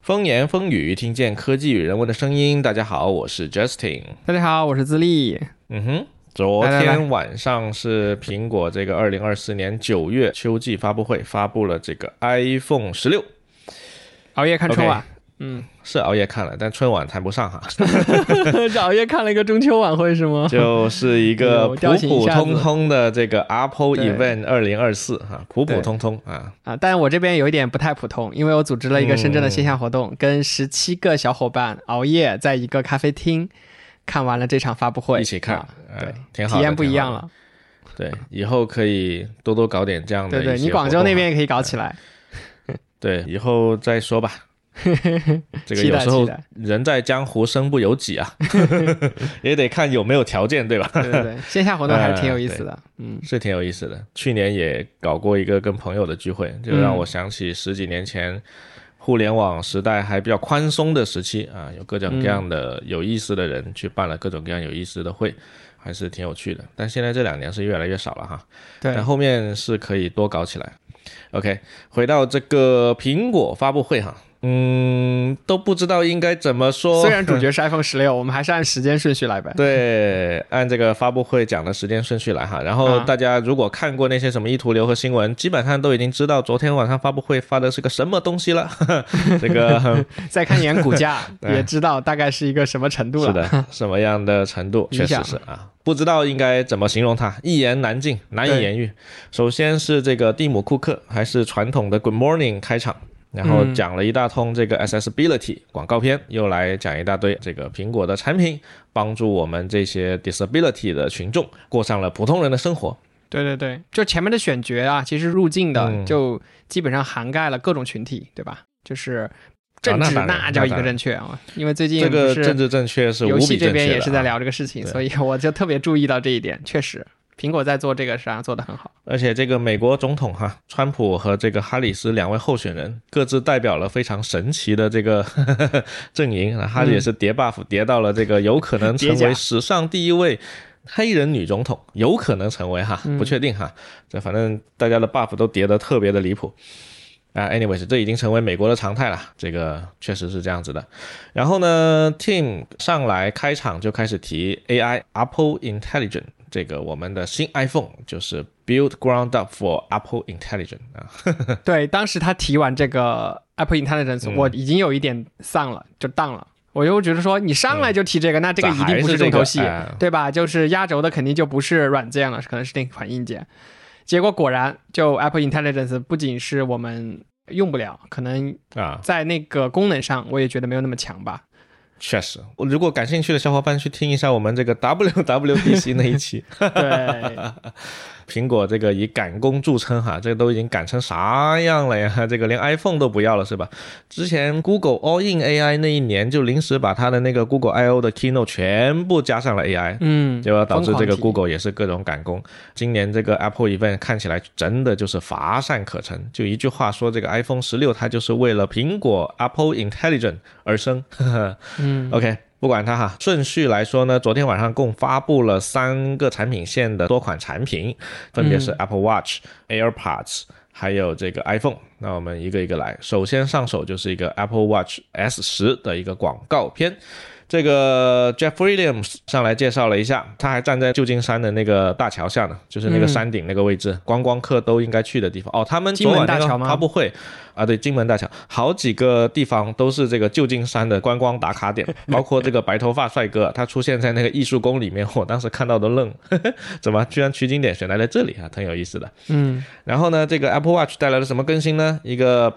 风言风语，听见科技与人文的声音。大家好，我是 Justin。 大家好，我是自立。 昨天晚上是苹果这个2024年9月秋季发布会，发布了这个 iPhone 16。 熬夜看春晚。 是熬夜看了，但春晚谈不上哈。 是熬夜看了一个中秋晚会是吗？ 就是一个普普通通的这个 Apple Event 2024哈，普普通通啊。 但我这边有一点不太普通，因为我组织了一个深圳的线下活动，跟17个小伙伴熬夜在一个咖啡厅看完了这场发布会， 一起看， 对， 挺好的， 体验不一样了。 对，以后可以多多搞点这样的一些活动。 对，你广州那边也可以搞起来。 对，以后再说吧。这个有时候人在江湖身不由己啊，也得看有没有条件，对吧？ 对，线下活动还是挺有意思的。 是挺有意思的。去年也搞过一个跟朋友的聚会，就让我想起10几年前互联网时代还比较宽松的时期啊，有各种各样的有意思的人去办了各种各样有意思的会，还是挺有趣的。但现在这2年是越来越少了哈， 对， 但后面是可以多搞起来。OK， 回到这个苹果发布会哈。都不知道应该怎么说。 虽然主角是 iPhone 16，我们还是按时间顺序来呗。 对，按这个发布会讲的时间顺序来哈。然后大家如果看过那些什么意图流和新闻，基本上都已经知道昨天晚上发布会发的是个什么东西了。这个再看一眼股价，也知道大概是一个什么程度了。 是的，什么样的程度，确实是啊。不知道应该怎么形容它，一言难尽，难以言喻。首先是这个蒂姆·库克，还是传统的 Good Morning 开场。然后讲了一大通这个 accessibility 广告片，又来讲一大堆这个苹果的产品，帮助我们这些 disability 的群众过上了普通人的生活。 对，就前面的选角啊，其实入境的就基本上涵盖了各种群体，对吧？就是政治那叫一个正确啊，因为最近这个政治正确是无比正确的，游戏这边也是在聊这个事情，所以我就特别注意到这一点，确实。苹果在做这个上做得很好， 而且这个美国总统川普和这个哈里斯2位候选人各自代表了非常神奇的这个阵营，哈里也是叠 buff 叠到了这个有可能成为史上第一位黑人女总统，有可能成为不确定这反正大家的 buff 都叠得特别的离谱。anyways 这已经成为美国的常态了，这个确实是这样子的。然后呢 Tim 上来开场就开始提 AI Apple Intelligence，这个我们的新 iPhone 就是 build ground up for Apple Intelligence 对，当时他提完这个 Apple Intelligence，我已经有一点丧了，就当了。我又觉得说你上来就提这个，那这个一定不是重头戏，对吧？就是压轴的肯定就不是软件了，可能是那款硬件。结果果然就 Apple Intelligence 不仅是我们用不了，可能在那个功能上我也觉得没有那么强吧。 确实，如果感兴趣的小伙伴去听一下我们这个 WWDC 那一期。 对， 苹果这个以赶工著称这个都已经赶成啥样了呀？这个连 iPhone 都不要了是吧？之前 Google All in AI 那一年就临时把它的那个 Google I/O 的 Keynote 全部加上了 AI，结果导致这个 Google 也是各种赶工。今年这个 Apple Event 看起来真的就是乏善可陈，就一句话说这个 iPhone 16它就是为了苹果 Apple Intelligence 而生。OK， 不管它顺序来说呢，昨天晚上共发布了3个产品线的多款产品，分别是 Apple Watch、AirPods 还有这个 iPhone。那我们一个一个来，首先上手就是一个 Apple Watch S10 的一个广告片。这个 Jeff Williams 上来介绍了一下，他还站在旧金山的那个大桥下呢，就是那个山顶那个位置，观光客都应该去的地方。他们昨晚那个发布会对，金门大桥，好几个地方都是这个旧金山的观光打卡点，包括这个白头发帅哥，他出现在那个艺术宫里面，我当时看到都愣，怎么居然取景点选在了这里挺有意思的。然后呢，这个 Apple Watch 带来了什么更新呢？一个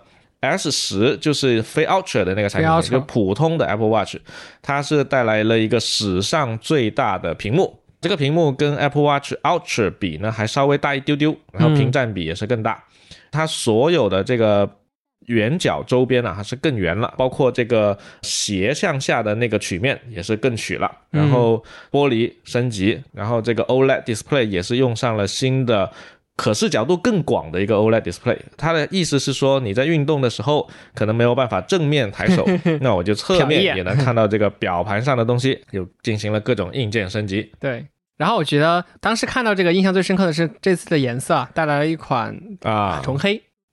S10 就是非 Ultra 的那个产品，就普通的 Apple Watch， 它是带来了一个史上最大的屏幕。这个屏幕跟 Apple Watch Ultra 比呢还稍微大一丢丢，然后屏占比也是更大。它所有的这个圆角周边还是更圆了，包括这个斜向下的那个曲面也是更曲了，然后玻璃升级，然后这个 OLED Display 也是用上了新的可视角度更广的一个 OLED Display。 它的意思是说你在运动的时候可能没有办法正面抬手那我就侧面也能看到这个表盘上的东西，又进行了各种硬件升级。 对，然后我觉得当时看到这个印象最深刻的是这次的颜色带来了一款重黑，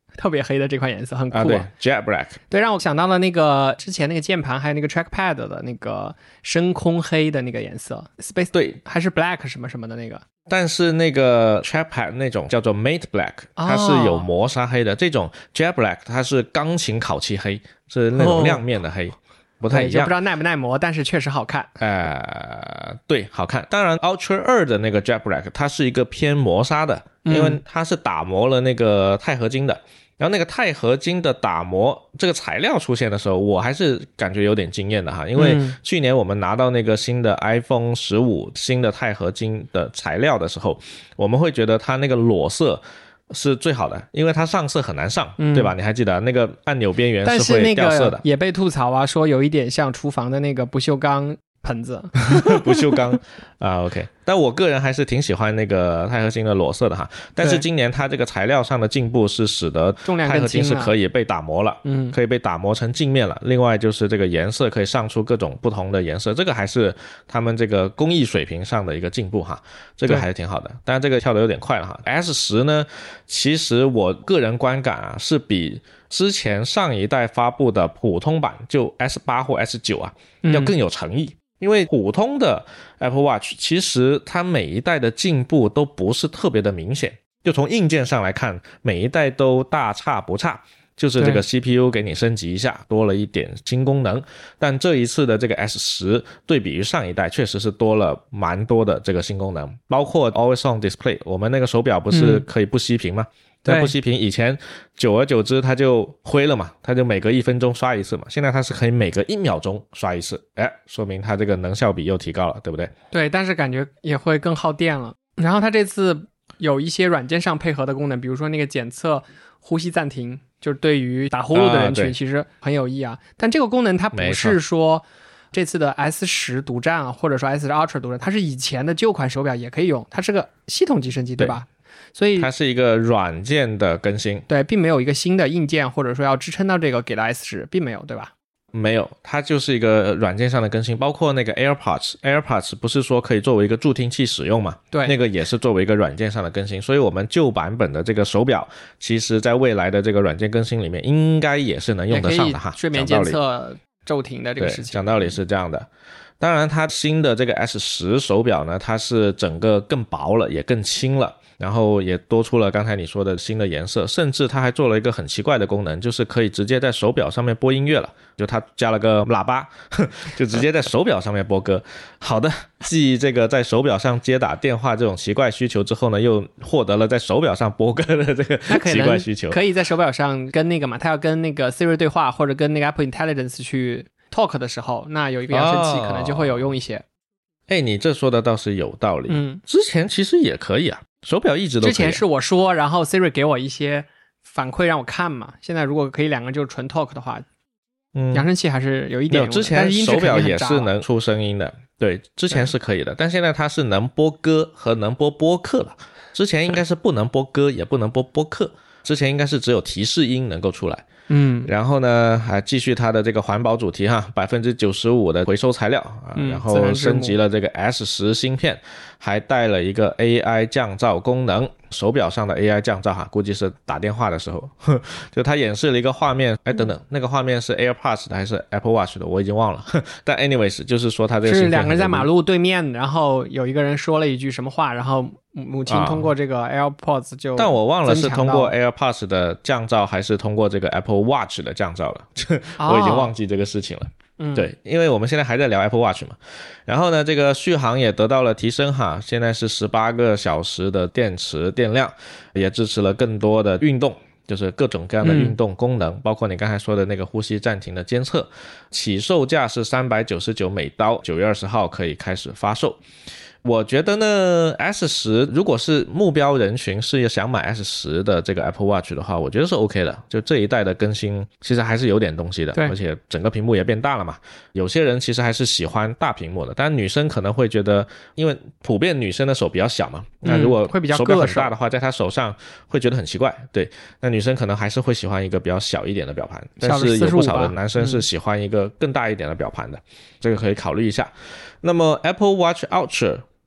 特别黑的这款颜色，很酷啊，对 Jet Black， 对，让我想到了那个之前那个键盘还有那个 trackpad 的那个深空黑的那个颜色 Space， 对， 还是 Black 什么什么的那个。 但是那个 trackpad 那种叫做 Matte Black， 它是有磨砂黑的，这种 Jet Black 它是钢琴烤漆黑，是那种亮面的黑，不太一样， 就不知道耐不耐磨，但是确实好看。 对，好看。当然 Ultra 2的那个 Jet Black 它是一个偏磨砂的，因为它是打磨了那个钛合金的。然后那个钛合金的打磨这个材料出现的时候，我还是感觉有点惊艳的哈，因为去年我们拿到那个新的 iPhone 15新的钛合金的材料的时候，我们会觉得它那个裸色是最好的，因为它上色很难上，对吧？你还记得那个按钮边缘是会掉色的， 但是那个也被吐槽啊，说有一点像厨房的那个不锈钢盆子不锈钢啊 OK， 但我个人还是挺喜欢那个钛合金的裸色的哈。但是今年它这个材料上的进步是使得钛合金是可以被打磨了，可以被打磨成镜面了。另外就是这个颜色可以上出各种不同的颜色，这个还是他们这个工艺水平上的一个进步哈，这个还是挺好的。当然这个跳得有点快了哈。S10 呢，其实我个人观感啊，是比之前上一代发布的普通版就 S8 或 S9 啊要更有诚意。因为普通的 Apple Watch 其实它每一代的进步都不是特别的明显，就从硬件上来看每一代都大差不差，就是这个 CPU 给你升级一下，多了一点新功能。但这一次的这个 S10 对比于上一代确实是多了蛮多的这个新功能，包括 Always On Display， 我们那个手表不是可以不熄屏吗？在不熄屏以前久而久之它就灰了嘛，它就每隔1分钟刷一次嘛，现在它是可以每隔1秒钟刷一次，说明它这个能效比又提高了，对不对？ 对，但是感觉也会更耗电了。然后它这次有一些软件上配合的功能，比如说那个检测呼吸暂停，就是对于打呼噜的人群其实很有益啊。但这个功能它不是说这次的 S10 独占啊，或者说 S10 Ultra 独占，它是以前的旧款手表也可以用，它是个系统级升级，对吧？所以它是一个软件的更新， 对，并没有一个新的硬件或者说要支撑到这个给到 S10， 并没有，对吧？ 没有，它就是一个软件上的更新，包括那个 AirPods 不是说可以作为一个助听器使用嘛？ 对， 那个也是作为一个软件上的更新，所以我们旧版本的这个手表，其实在未来的这个软件更新里面，应该也是能用得上的哈。 睡眠监测骤停的这个事情， 讲道理是这样的。当然，它新的这个 S10 手表呢，它是整个更薄了，也更轻了。然后也多出了刚才你说的新的颜色，甚至它还做了一个很奇怪的功能，就是可以直接在手表上面播音乐了，就它加了个喇叭就直接在手表上面播歌。好的，继这个在手表上接打电话这种奇怪需求之后呢，又获得了在手表上播歌的这个奇怪需求。 可以在手表上跟那个嘛，它要跟那个 Siri 对话，或者跟那个 Apple Intelligence 去 talk 的时候，那有一个扬声器可能就会有用一些。 你这说的倒是有道理。之前其实也可以啊，手表一直都可以。 之前是我说，然后 Siri 给我一些反馈让我看嘛。现在如果可以两个就纯 talk 的话，扬声器还是有一点用的。 之前手表也是能出声音的，对，之前是可以的，但现在它是能播歌和能播播客了。之前应该是不能播歌，也不能播播客，之前应该是只有提示音能够出来。然后呢还继续它的这个环保主题哈，95%的回收材料然后升级了这个 S10 芯片，还带了一个 AI 降噪功能，手表上的 AI 降噪哈，估计是打电话的时候就它演示了一个画面，等等，那个画面是 AirPods 的还是 Apple Watch 的我已经忘了但 anyways 就是说它这个是两个人在马路对面，然后有一个人说了一句什么话，然后母亲通过这个 AirPods 就但我忘了是通过 AirPods 的降噪还是通过这个 Apple Watch 的降噪了我已经忘记这个事情了对，因为我们现在还在聊 Apple Watch 嘛。然后呢这个续航也得到了提升哈，现在是18个小时的电池电量，也支持了更多的运动，就是各种各样的运动功能包括你刚才说的那个呼吸暂停的监测。起售价是399美刀，9月20号可以开始发售。我觉得呢 S10 如果是目标人群是想买 S10 的这个 Apple Watch 的话，我觉得是 OK 的，就这一代的更新其实还是有点东西的，而且整个屏幕也变大了嘛。有些人其实还是喜欢大屏幕的，但女生可能会觉得，因为普遍女生的手比较小嘛，那如果手表很大的话在她手上会觉得很奇怪，对，那女生可能还是会喜欢一个比较小一点的表盘，但是有不少的男生是喜欢一个更大一点的表盘的，这个可以考虑一下。那么 Apple Watch Ultra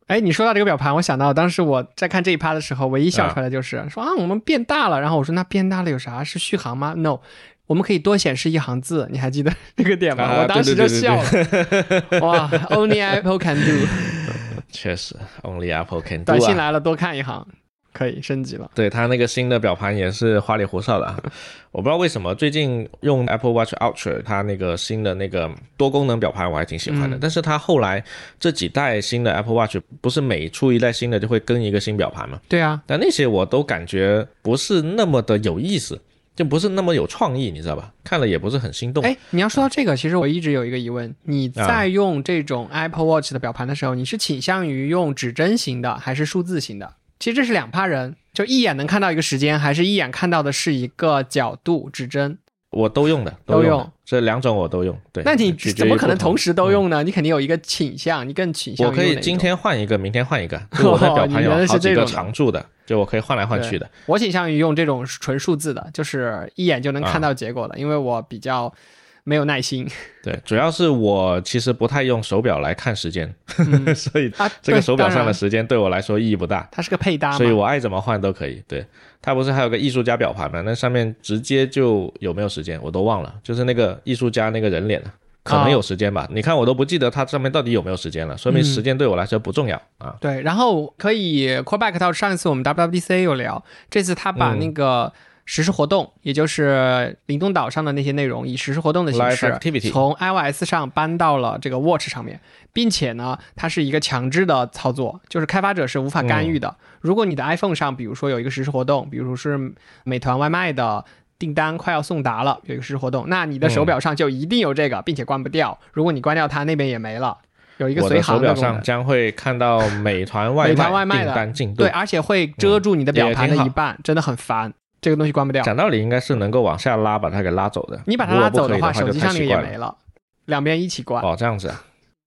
哎，你说到这个表盘，我想到当时我在看这一趴的时候，唯一笑出来的就是说我们变大了。然后我说那变大了有啥？是续航吗 ？No， 我们可以多显示一行字。你还记得这个点吗？我当时就笑了。哇 ，Only Apple can do。 确实 ，Only Apple can do。 短信来了，多看一行。可以升级了， 对，它那个新的表盘也是花里胡哨的啊。我不知道为什么最近用 Apple Watch Ultra 它那个新的那个多功能表盘我还挺喜欢的，但是它后来这几代新的 Apple Watch 不是每出一代新的就会跟一个新表盘吗？ 对啊， 但那些我都感觉不是那么的有意思，就不是那么有创意，你知道吧？看了也不是很心动。 哎，你要说到这个，其实我一直有一个疑问，你在用这种 Apple Watch 的表盘的时候，你是倾向于用指针型的还是数字型的？其实这是两派人，就一眼能看到一个时间，还是一眼看到的是一个角度指针。 我都用的，都用这两种我都用。对， 那你怎么可能同时都用呢？你肯定有一个倾向，你更倾向于我可以今天换一个，明天换一个。就我的表盘有好几个常驻的，就我可以换来换去的。 我倾向于用这种纯数字的，就是一眼就能看到结果的，因为我比较没有耐心。 对，主要是我其实不太用手表来看时间，所以这个手表上的时间对我来说意义不大。 它是个配搭嘛， 所以我爱怎么换都可以。对，它不是还有个艺术家表盘吗？那上面直接就有没有时间我都忘了，就是那个艺术家那个人脸可能有时间吧，你看我都不记得它上面到底有没有时间了，说明时间对我来说不重要啊。 对，然后可以 call back 到上一次我们 WWDC 有聊，这次他把那个实时活动，也就是灵动岛上的那些内容，以实时活动的形式从 iOS 上搬到了这个 Watch 上面，并且呢，它是一个强制的操作，就是开发者是无法干预的。如果你的 iPhone 上，比如说有一个实时活动，比如说是美团外卖的订单快要送达了，有一个实时活动，那你的手表上就一定有这个，并且关不掉。如果你关掉它，那边也没了。有一个随行的功能， 我的手表上将会看到美团外卖订单进度， 对，而且会遮住你的表盘的一半，真的很烦。这个东西关不掉， 讲道理应该是能够往下拉把它给拉走的。 你把它拉走的话，手机上那个也没了，两边一起关。 哦，这样子啊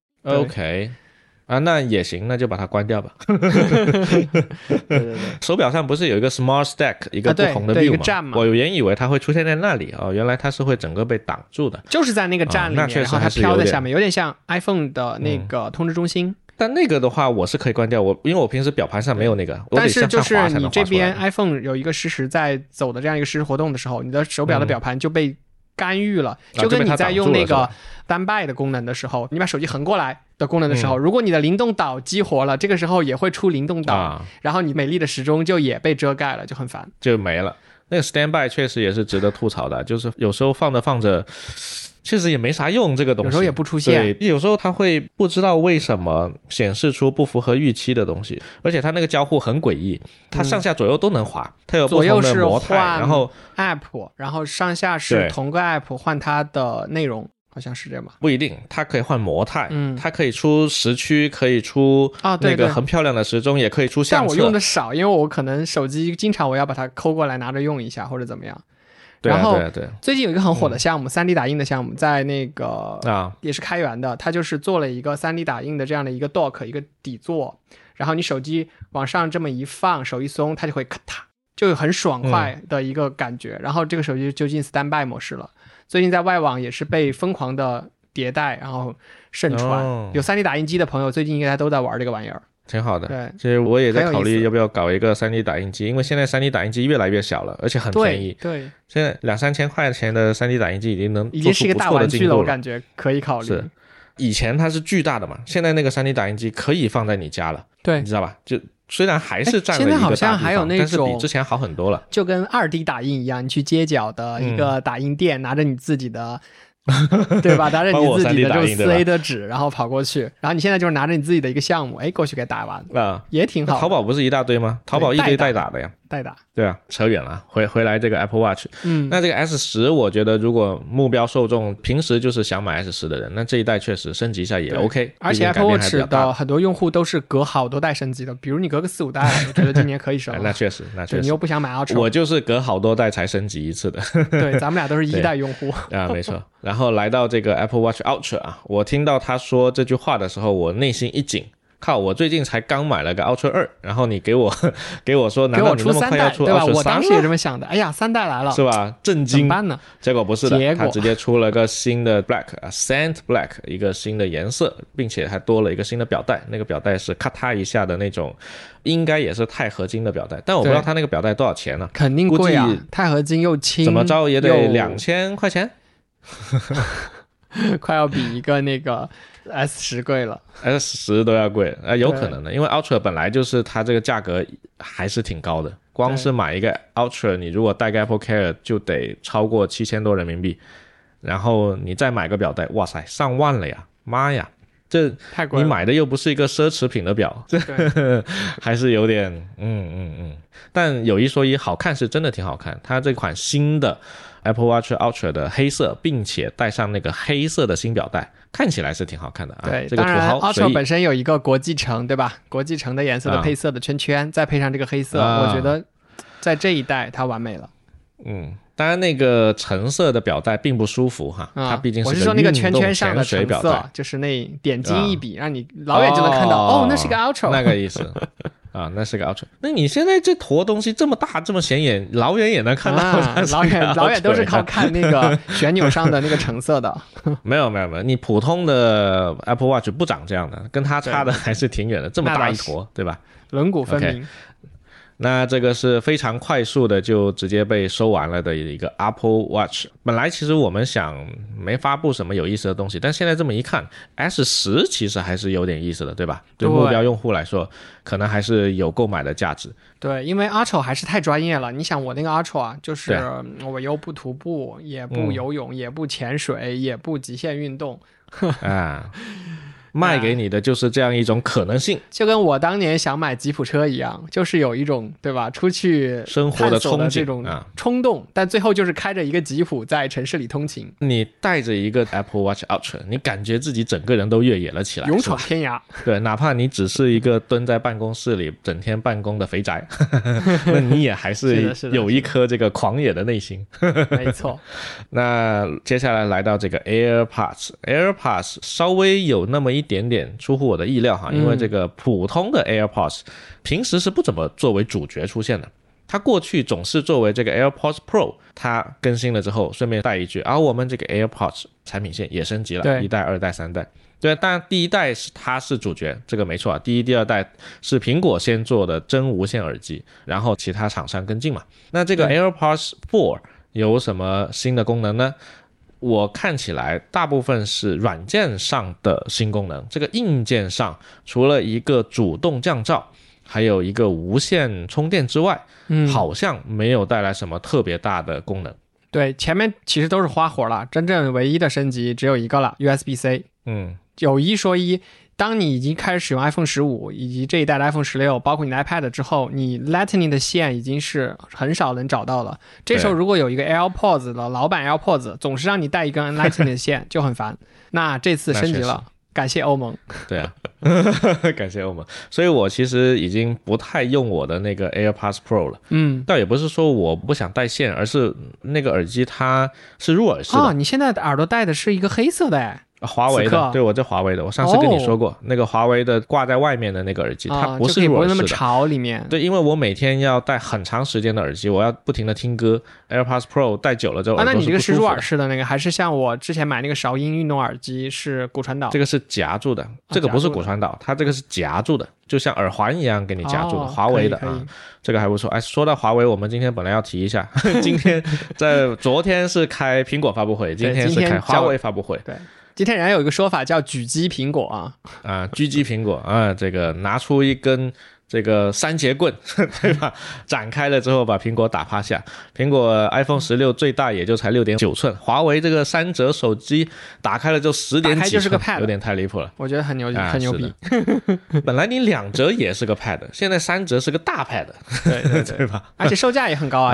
，OK 啊，那也行，那就把它关掉吧。 对， 手表上不是有一个 Smart Stack 一个不同的 view 吗？我原以为它会出现在那里哦，原来它是会整个被挡住的， 就是在那个站里面，然后它飘在下面，有点像 iPhone 的那个通知中心。 但那个的话我是可以关掉，因为我平时表盘上没有那个， 但是就是你这边 iPhone 有一个实时在走的这样一个实时活动的时候，你的手表的表盘就被干预了，就跟你在用那个standby的功能的时候，你把手机横过来的功能的时候，如果你的灵动岛激活了，这个时候也会出灵动岛，然后你美丽的时钟就也被遮盖了，就很烦， 就没了。那个 standby 确实也是值得吐槽的，就是有时候放着放着确实也没啥用，这个东西有时候也不出现。 对，有时候它会不知道为什么显示出不符合预期的东西，而且它那个交互很诡异，它上下左右都能滑，它有不同的模态，然后 app， 然后上下是同个 app 换它的内容，好像是这样吧？ 不一定，它可以换模态，它可以出时区，可以出那个很漂亮的时钟，也可以出相册。 但我用的少，因为我可能手机经常我要把它抠过来拿着用一下或者怎么样。然后最近有一个很火的项目，3D 打印的项目，在那个也是开源的，它就是做了一个3D 打印的这样的一个 dock 一个底座，然后你手机往上这么一放，手一松，它就会咔嗒，就很爽快的一个感觉。然后这个手机就进 standby 模式了，最近在外网也是被疯狂的迭代，然后盛传。有 3D 打印机的朋友最近应该都在玩这个玩意儿。 挺好的， 对， 其实我也在考虑要不要搞一个 3D 打印机，因为现在 3D 打印机越来越小了，而且很便宜。 对， 现在2-3千块钱的 3D 打印机已经能做出不错的进度了。已经是一个大玩具了， 我感觉可以考虑。 是，以前它是巨大的嘛，现在那个 3D 打印机可以放在你家了， 对， 你知道吧？就虽然还是占了一个大地方， 现在好像还有那种， 但是比之前好很多了。 就跟2D 打印一样，你去街角的一个打印店，拿着你自己的。对吧？拿着你自己的这种4A 的纸，然后跑过去，然后你现在就是拿着你自己的一个项目，过去给打完也挺好。 淘宝不是一大堆吗？淘宝一堆代打的呀， 代打。 对啊，扯远了，回来这个 Apple Watch，那这个 S10，我觉得如果目标受众平时就是想买 S10的人，那这一代确实升级一下也 OK。 而且 Apple Watch 的很多用户都是隔好多代升级的，比如你隔个4-5代，我觉得今年可以升。 那确实， 你又不想买 Ultra， 我就是隔好多代才升级一次的。 对，咱们俩都是1代用户啊，没错。然后来到这个 Apple Watch Ultra 啊，我听到他说这句话的时候，我内心一紧， 靠，我最近才刚买了个 Ultra 2，然后你给我说，难道你那么快要出 Ultra 3？ 对吧？我当时也这么想的。哎呀，3代来了， 是吧？震惊！ 怎么办呢？ 结果不是的，它直接出了个新的 Black Sand Black 一个新的颜色，并且还多了一个新的表带。那个表带是咔嗒一下的那种，应该也是钛合金的表带，但我不知道它那个表带多少钱呢？ 肯定贵啊，钛合金又轻， 怎么着也得2000块钱。 快要比一个那个 S10 贵了， S10 都要贵，有可能的，因为 Ultra 本来就是它这个价格还是挺高的，光是买一个 Ultra 你如果带个 Apple Care 就得超过7000多人民币，然后你再买个表带，哇塞，上万了呀，妈呀，这太贵了， 你买的又不是一个奢侈品的表，这还是有点但有一说一，好看是真的挺好看，它这款新的Apple Watch Ultra 的黑色，并且带上那个黑色的新表带，看起来是挺好看的啊。 对， 这个土豪当然 Ultra 本身有一个国际橙，对吧？国际橙的颜色的配色的圈圈，再配上这个黑色，我觉得在这一代它完美了。 当然那个橙色的表带并不舒服哈，它毕竟是我是说那个圈圈上的橙色，就是那点睛一笔，让你老远就能看到，那是个 Ultra， 那个意思。那是个 Ultra。那你现在这坨东西这么大这么显眼，老远也能看到。 老远都是靠看那个旋钮上的那个橙色的。 没有，你普通的 Apple Watch 不长这样的，跟它差的还是挺远的，这么大一坨，对吧？ 轮毂分明。 那这个是非常快速的就直接被收完了的一个 Apple Watch。本来其实我们想没发布什么有意思的东西，但现在这么一看 S10 其实还是有点意思的，对吧？对目标用户来说可能还是有购买的价值。 对，因为 Ultra 还是太专业了，你想我那个 Ultra 就是我又不徒步也不游泳也不潜水也不极限运动卖给你的就是这样一种可能性， 就跟我当年想买吉普车一样，就是有一种对吧，出去生活的憧憬这种冲动，但最后就是开着一个吉普在城市里通勤。 你带着一个 Apple Watch Ultra， 你感觉自己整个人都越野了起来， 勇闯天涯。 对，哪怕你只是一个蹲在办公室里整天办公的肥宅，那你也还是有一颗这个狂野的内心。 没错。 那接下来来到这个 AirPods 稍微有那么一点点出乎我的意料哈，因为这个普通的 AirPods 平时是不怎么作为主角出现的，它过去总是作为这个 AirPods Pro， 它更新了之后顺便带一句我们这个 AirPods 产品线也升级了，1代、2代、3代。对，当然第一代它是主角，这个没错，第一、第二代是苹果先做的真无线耳机，然后其他厂商跟进嘛。那这个 AirPods 4有什么新的功能呢？我看起来大部分是软件上的新功能，这个硬件上除了一个主动降噪还有一个无线充电之外，好像没有带来什么特别大的功能。 对，前面其实都是花活了，真正唯一的升级只有一个了， USB-C。 有一说一，当你已经开始使用 iPhone 15以及这一代的 iPhone 16，包括你的 iPad 之后，你 Lightning 的线已经是很少能找到了。这时候如果有一个 AirPods 的老版 AirPods 总是让你带一根 Lightning 的线就很烦。那这次升级了，感谢欧盟。 对啊，感谢欧盟。所以我其实已经不太用我的那个 AirPods Pro 了。倒也不是说我不想带线，而是那个耳机它是入耳式的。 你现在的耳朵戴的是一个黑色的华为的，对，我这华为的，我上次跟你说过，那个华为的挂在外面的那个耳机，它不是入耳式的， 就可以不会那么潮里面。 对，因为我每天要戴很长时间的耳机，我要不停的听歌 ，AirPods Pro 戴久了之后耳朵是不舒服的。 那你这个是入耳式的那个，还是像我之前买那个韶音运动耳机是骨传导？ 这个是夹住的，这个不是骨传导，它这个是夹住的，就像耳环一样给你夹住的，华为的这个还不错。说到华为，我们今天本来要提一下，昨天是开苹果发布会，今天是开华为发布会。 对。今天人家有一个说法叫狙击苹果狙击苹果这个拿出一根这个三节棍对吧，展开了之后把苹果打趴下。苹果 iPhone 16最大也就才 6.9 寸，华为这个3折手机打开了就10.几寸，有点太离谱了。 我觉得很牛逼。 本来你2折也是个 pad， 现在3折是个大 pad， 对吧？ 而且售价也很高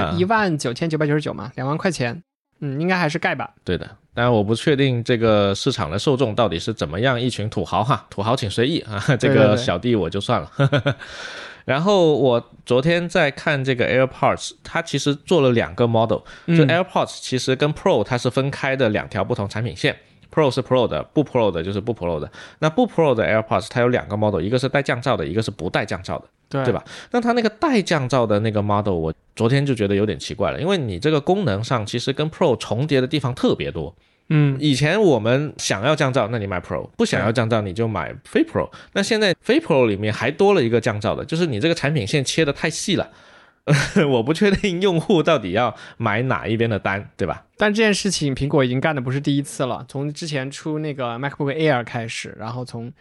19999嘛，2万块钱。应该还是盖吧。 对的，当然我不确定这个市场的受众到底是怎么样一群土豪哈，土豪请随意这个小弟我就算了。然后我昨天在看这个 AirPods， 它其实做了2个 model， 就 AirPods 其实跟 Pro 它是分开的2条不同产品线。 Pro 是 Pro 的，不 Pro 的就是不 Pro 的。那不 Pro 的 AirPods 它有2个 model， 一个是带降噪的，一个是不带降噪的，对吧？那它那个带降噪的那个 model 我昨天就觉得有点奇怪了，因为你这个功能上其实跟 Pro 重叠的地方特别多。以前我们想要降噪，那你买 Pro， 不想要降噪你就买非 Pro。那现在非 Pro 里面还多了一个降噪的，就是你这个产品线切得太细了。我不确定用户到底要买哪一边的单，对吧？ 但这件事情苹果已经干的不是第一次了，从之前出那个 MacBook Air 开始，然后从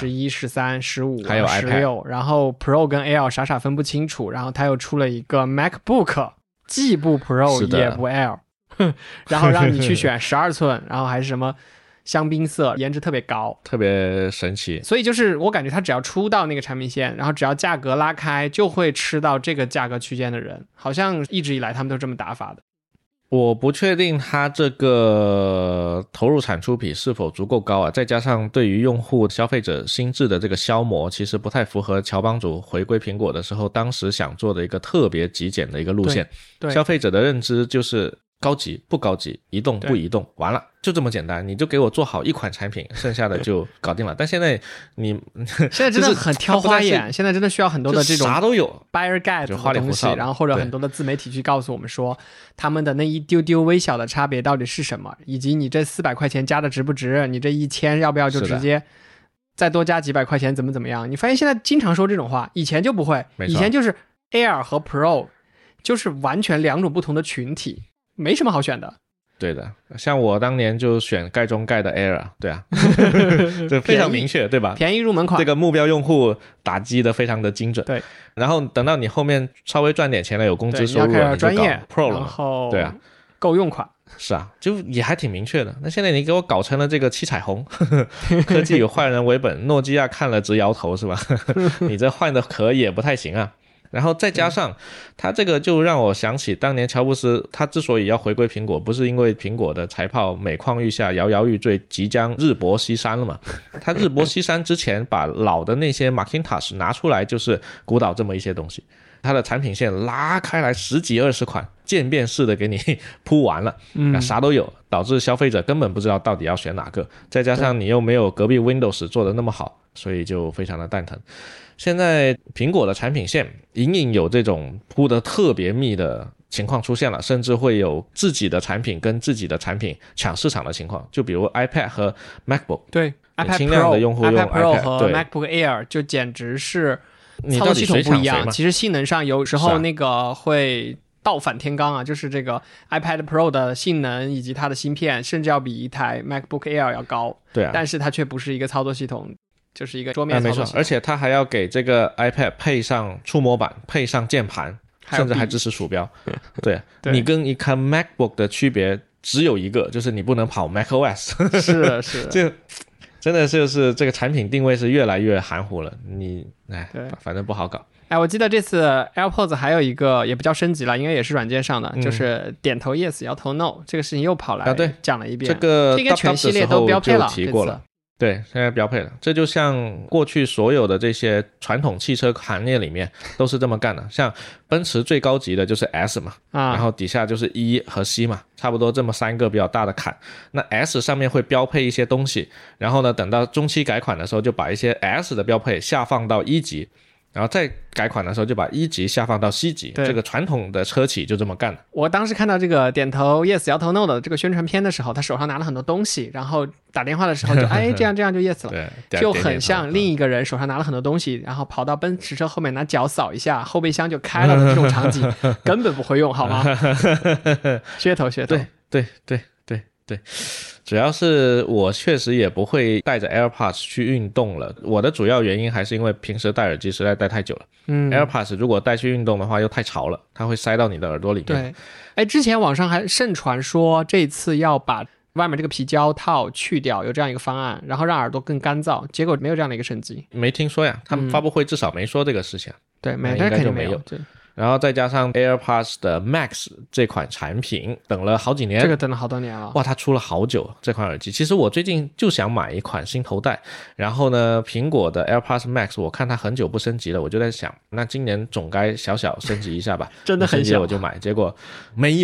11、13、15 还有 16，然后 Pro 跟 Air 傻傻分不清楚，然后他又出了一个 MacBook， 既不 Pro 也不 Air， 然后让你去选12寸，然后还是什么香槟色，颜值特别高， 特别神奇。 所以就是我感觉它只要出到那个产品线，然后只要价格拉开，就会吃到这个价格区间的人，好像一直以来他们都这么打法的。 我不确定它这个投入产出比是否足够高啊，再加上对于用户消费者心智的这个消磨，其实不太符合乔帮主回归苹果的时候当时想做的一个特别极简的一个路线。 对， 消费者的认知就是高级不高级，移动不移动，完了就这么简单，你就给我做好一款产品，剩下的就搞定了。但现在现在真的很挑花眼，现在真的需要很多的这种啥都有 buyer guide 的东西，然后或者很多的自媒体去告诉我们说他们的那一丢丢微小的差别到底是什么，以及你这400块钱加的值不值，你这1000要不要就直接再多加几百块钱怎么样。你发现现在经常说这种话，以前就不会，以前就是 Air 和 Pro 就是完全2种不同的群体，没什么好选的。 对的，像我当年就选盖中盖的 Air， 对啊，这非常明确，对吧？ 便宜入门款， 这个目标用户打击的非常的精准。 对， 然后等到你后面稍微赚点钱了，有工资收入了，你就搞 Pro 了， 然后对啊， 够用款。 是啊，就也还挺明确的。那现在你给我搞成了这个7彩虹，科技有坏人为本，诺基亚看了直摇头是吧？你这换的壳也不太行啊。然后再加上他这个就让我想起当年乔布斯他之所以要回归苹果，不是因为苹果的财报每况愈下摇摇欲坠即将日薄西山了嘛？他日薄西山之前把老的那些 Macintosh 拿出来，就是鼓捣这么一些东西，他的产品线拉开来10几20款渐变式的给你铺完了，啥都有，导致消费者根本不知道到底要选哪个，再加上你又没有隔壁 Windows 做的那么好，所以就非常的蛋疼。现在苹果的产品线隐隐有这种铺得特别密的情况出现了，甚至会有自己的产品跟自己的产品抢市场的情况，就比如 iPad 和 MacBook。 对， iPad 轻量的用户用 iPad Pro 和对 MacBook Air 就简直是操作系统不一样，其实性能上有时候那个会倒反天罡啊，就是这个 iPad Pro 的性能以及它的芯片甚至要比一台 MacBook Air 要高， 对啊， 但是它却不是一个操作系统，就是一个桌面操作系统， 没错，而且它还要给这个 iPad 配上触摸板，配上键盘，甚至还支持鼠标。对，你跟一看 MacBook 的区别只有一个，就是你不能跑 macOS。 是这真的就是这个产品定位是越来越含糊了，反正不好搞。 我记得这次 AirPods 还有一个也不叫升级了，应该也是软件上的，就是点头 yes 摇头 no 这个事情又跑来讲了一遍。 这个应该全系列都标配了， 提过了。对，现在标配了。这就像过去所有的这些传统汽车行业里面都是这么干的，像奔驰最高级的就是 S 嘛，然后底下就是 E 和 C 嘛，差不多这么3个比较大的坎。那 S 上面会标配一些东西，然后呢等到中期改款的时候就把一些 S 的标配下放到1级，然后再改款的时候就把1级下放到 C 级，这个传统的车企就这么干了。 我当时看到这个点头 yes 摇头 no 的这个宣传片的时候，他手上拿了很多东西，然后打电话的时候就这样就 yes 了， 对， 就很像另一个人手上拿了很多东西，然后跑到奔驰车后面拿脚扫一下，后备箱就开了的这种场景，根本不会用好吗？噱头， 对，主要是我确实也不会带着 AirPods 去运动了，我的主要原因还是因为平时戴耳机实在戴太久了。AirPods 如果带去运动的话又太潮了，它会塞到你的耳朵里面。 对，之前网上还盛传说这次要把外面这个皮胶套去掉，有这样一个方案，然后让耳朵更干燥，结果没有这样的一个升级。 没听说呀，他们发布会至少没说这个事情。 对， 应该就没有。然后再加上 AirPods 的 Max 这款产品等了好几年， 这个等了好多年了。 哇，它出了好久这款耳机。其实我最近就想买一款新头戴，然后呢苹果的 AirPods Max 我看它很久不升级了，我就在想那今年总该小小升级一下吧。 真的很小， 我就买，结果没有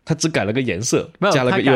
它只改了个颜色， 没有， 加了个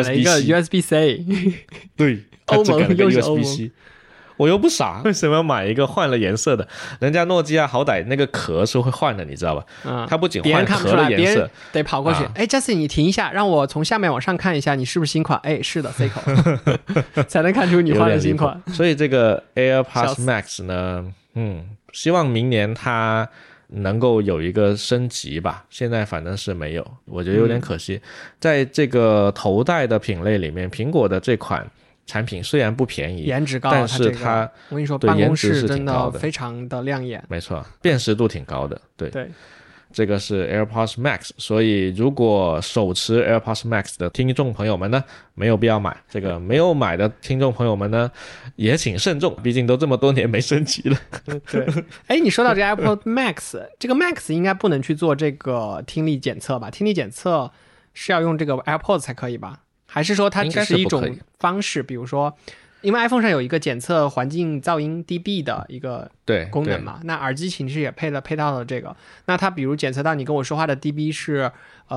USB-C， 对，它只改了个 USB-C。我又不傻，为什么要买一个换了颜色的？人家诺基亚好歹那个壳是会换的，你知道吧？它不仅换壳的颜色， 得跑过去。Justin， 你停一下，让我从下面往上看一下，你是不是新款？是的 ，C 口才能看出你换了新款。 所以这个 AirPods Max 呢，希望明年它能够有一个升级吧。现在反正是没有，我觉得有点可惜。在这个头戴的品类里面，苹果的这款产品虽然不便宜， 颜值高， 但是它我跟你说，办公室真的非常的亮眼， 没错，辨识度挺高的，对。这个是 AirPods Max， 所以如果手持 AirPods Max 的听众朋友们呢，没有必要买。这个没有买的听众朋友们呢，也请慎重，毕竟都这么多年没升级了。 对，你说到这个 AirPods Max， 这个 Max 应该不能去做这个听力检测吧？听力检测是要用这个 AirPods 才可以吧？还是说它只是一种方式？比如说，因为 iPhone 上有一个检测环境噪音 dB 的一个功能嘛，那耳机其实也配套了这个。那它比如检测到你跟我说话的 dB 是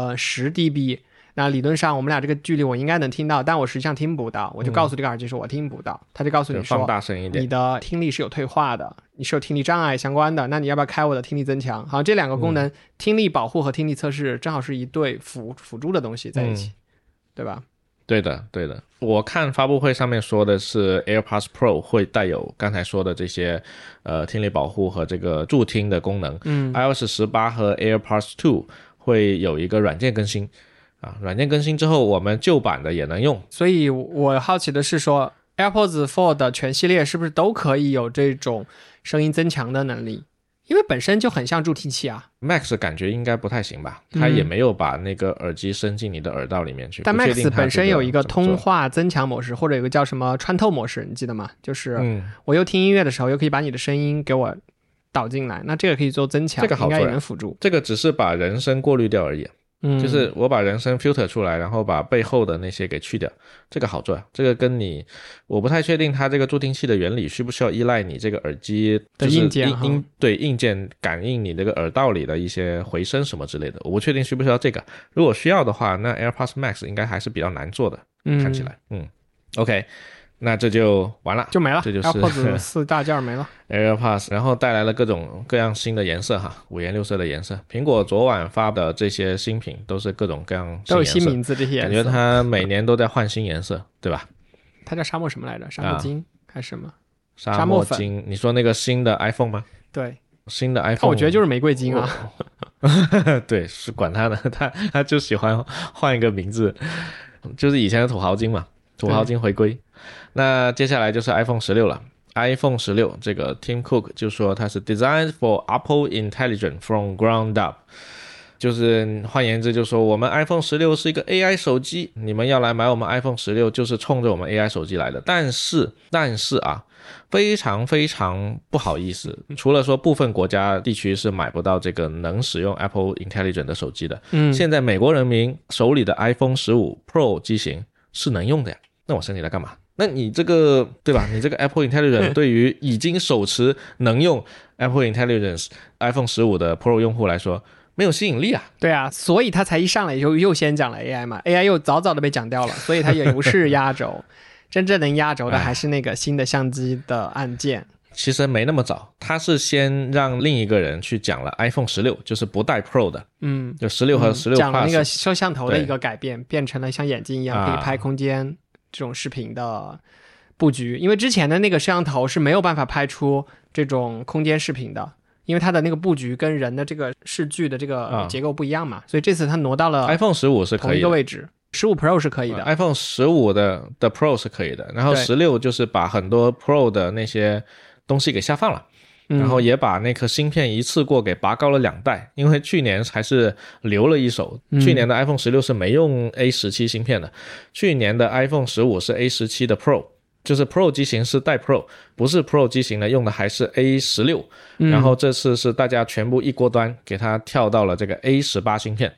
10 dB， 那理论上我们俩这个距离我应该能听到，但我实际上听不到，我就告诉这个耳机说我听不到，它就告诉你说放大声一点， 你的听力是有退化的，你是有听力障碍相关的，那你要不要开我的听力增强？好，这两个功能，听力保护和听力测试正好是一对辅助的东西在一起，对吧？ 对的，我看发布会上面说的是 AirPods Pro 会带有刚才说的这些听力保护和这个助听的功能。iOS 18和 AirPods 2会有一个软件更新啊，软件更新之后我们旧版的也能用。 所以我好奇的是说 AirPods 4的全系列是不是都可以有这种声音增强的能力？因为本身就很像助听器啊。 Max 感觉应该不太行吧，它也没有把那个耳机伸进你的耳道里面去。 但 Max 本身有一个通话增强模式，或者有一个叫什么穿透模式，你记得吗？就是我又听音乐的时候又可以把你的声音给我导进来，那这个可以做增强， 这个好做， 应该也能辅助。 这个只是把人声过滤掉而已，就是我把人声 filter 出来，然后把背后的那些给去掉，这个好做。这个跟你，我不太确定它这个助听器的原理需不需要依赖你这个耳机的硬件， 对硬件感应你这个耳道里的一些回声什么之类的，我不确定需不需要这个。如果需要的话，那 AirPods Max 应该还是比较难做的，看起来。OK。那这就完了， 就没了， 这就是 AirPods 4大件没了。 AirPods， 然后带来了各种各样新的颜色哈，五颜六色的颜色。苹果昨晚发的这些新品都是各种各样新颜色， 都有新名字，这些颜色感觉它每年都在换新颜色，对吧？ 它叫沙漠什么来着？沙漠金、还是什么？ 沙漠金？你说那个新的 iPhone 吗？ 对， 新的 iPhone， 我觉得就是玫瑰金啊。 对，是管他的，他就喜欢换一个名字，就是以前的土豪金嘛，土豪金回归。那接下来就是 iPhone 16了。iPhone 16这个 Tim Cook 就说它是 designed for Apple Intelligence from ground up， 就是换言之就说我们 iPhone 16是一个 AI 手机，你们要来买我们 iPhone 16就是冲着我们 AI 手机来的。但是啊，非常非常不好意思，除了说部分国家地区是买不到这个能使用 Apple Intelligence 的手机的，现在美国人民手里的 iPhone 15 Pro 机型是能用的呀，那我申请来干嘛？那你这个对吧，你这个 Apple Intelligence 对于已经手持能用 Apple Intelligence iPhone 15的 Pro 用户来说没有吸引力啊。 对啊，所以他才一上来就又先讲了 AI 嘛， AI 又早早的被讲掉了，所以他也不是压轴真正能压轴的还是那个新的相机的按键。 其实没那么早，他是先让另一个人去讲了 iPhone 16，就是不带 Pro 的，就16和16 Plus， 讲了那个摄像头的一个改变，变成了像眼镜一样可以拍空间这种视频的布局。因为之前的那个摄像头是没有办法拍出这种空间视频的，因为它的那个布局跟人的这个视距的这个结构不一样嘛，所以这次它挪到了 iPhone 15是可以的同一个位置。15 Pro 是可以的 ，iPhone 15的 Pro 是可以的，然后16就是把很多 Pro 的那些东西给下放了，然后也把那颗芯片一次过给拔高了2代，因为去年还是留了一手，去年的 iPhone 16是没用 A17 芯片的，去年的 iPhone 15是 A17 的 Pro， 就是 Pro 机型是带 Pro， 不是 Pro 机型的用的还是 A16，然后这次是大家全部一锅端给它跳到了这个 A18 芯片。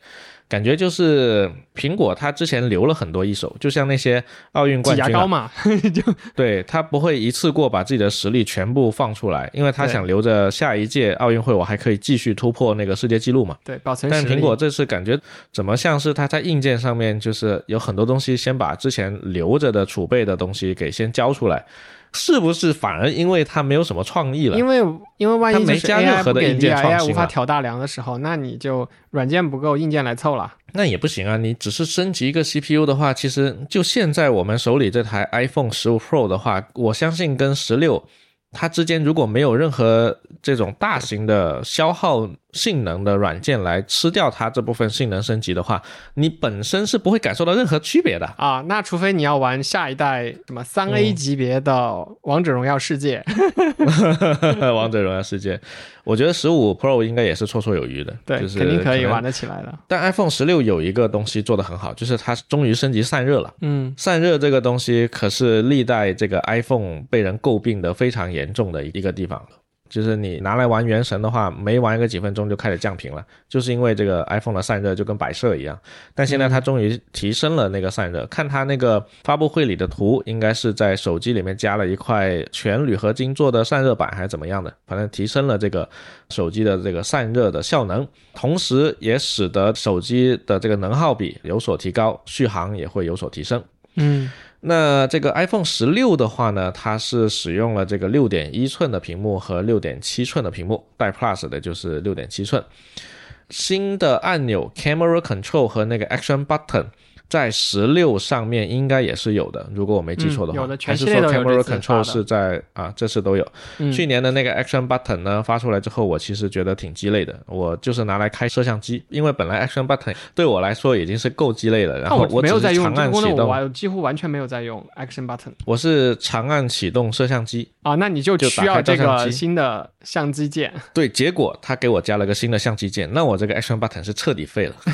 感觉就是苹果它之前留了很多一手，就像那些奥运冠军、 挤牙膏嘛就对，它不会一次过把自己的实力全部放出来，因为它想留着下一届奥运会我还可以继续突破那个世界纪录嘛。 对，保存实力。 但苹果这次感觉怎么像是它在硬件上面就是有很多东西先把之前留着的储备的东西给先交出来，是不是反而因为它没有什么创意了？ 因为万一就是 AI 不给力 AI 无法了调大梁的时候，那你就软件不够硬件来凑了。 那也不行啊，你只是升级一个 CPU 的话，其实就现在我们手里这台 iPhone 15 Pro 的话，我相信跟16它之间如果没有任何这种大型的消耗性能的软件来吃掉它这部分性能升级的话，你本身是不会感受到任何区别的啊。那除非你要玩下一代什么3A 级别的王者荣耀世界王者荣耀世界我觉得15 Pro 应该也是绰绰有余的， 对， 就是肯定可以玩得起来的。 但 iPhone 16有一个东西做得很好，就是它终于升级散热了。散热这个东西可是历代这个 iPhone 被人诟病的非常严重的一个地方，就是你拿来玩原神的话，没玩个几分钟就开始降频了，就是因为这个 iPhone 的散热就跟摆设一样。但现在它终于提升了那个散热，看它那个发布会里的图，应该是在手机里面加了一块全铝合金做的散热板还是怎么样的，反正提升了这个手机的这个散热的效能，同时也使得手机的这个能耗比有所提高，续航也会有所提升。那这个 iPhone 16的话呢，它是使用了这个 6.1 寸的屏幕和 6.7 寸的屏幕，带 Plus 的就是 6.7 寸。新的按钮 Camera Control 和那个 Action Button 在16上面应该也是有的，如果我没记错的话， 有的，全系列都有。 还是说 Camera Control 是在这次都有。去年的那个 Action Button 呢发出来之后，我其实觉得挺鸡肋的，我就是拿来开摄像机，因为本来 Action Button 对我来说已经是够鸡肋了，然后我只是长按启动， 我几乎完全没有在用 Action Button， 我是长按启动摄像机那你就需要这个新的相机键。 对，结果他给我加了个新的相机键，那我这个 Action Button 是彻底废了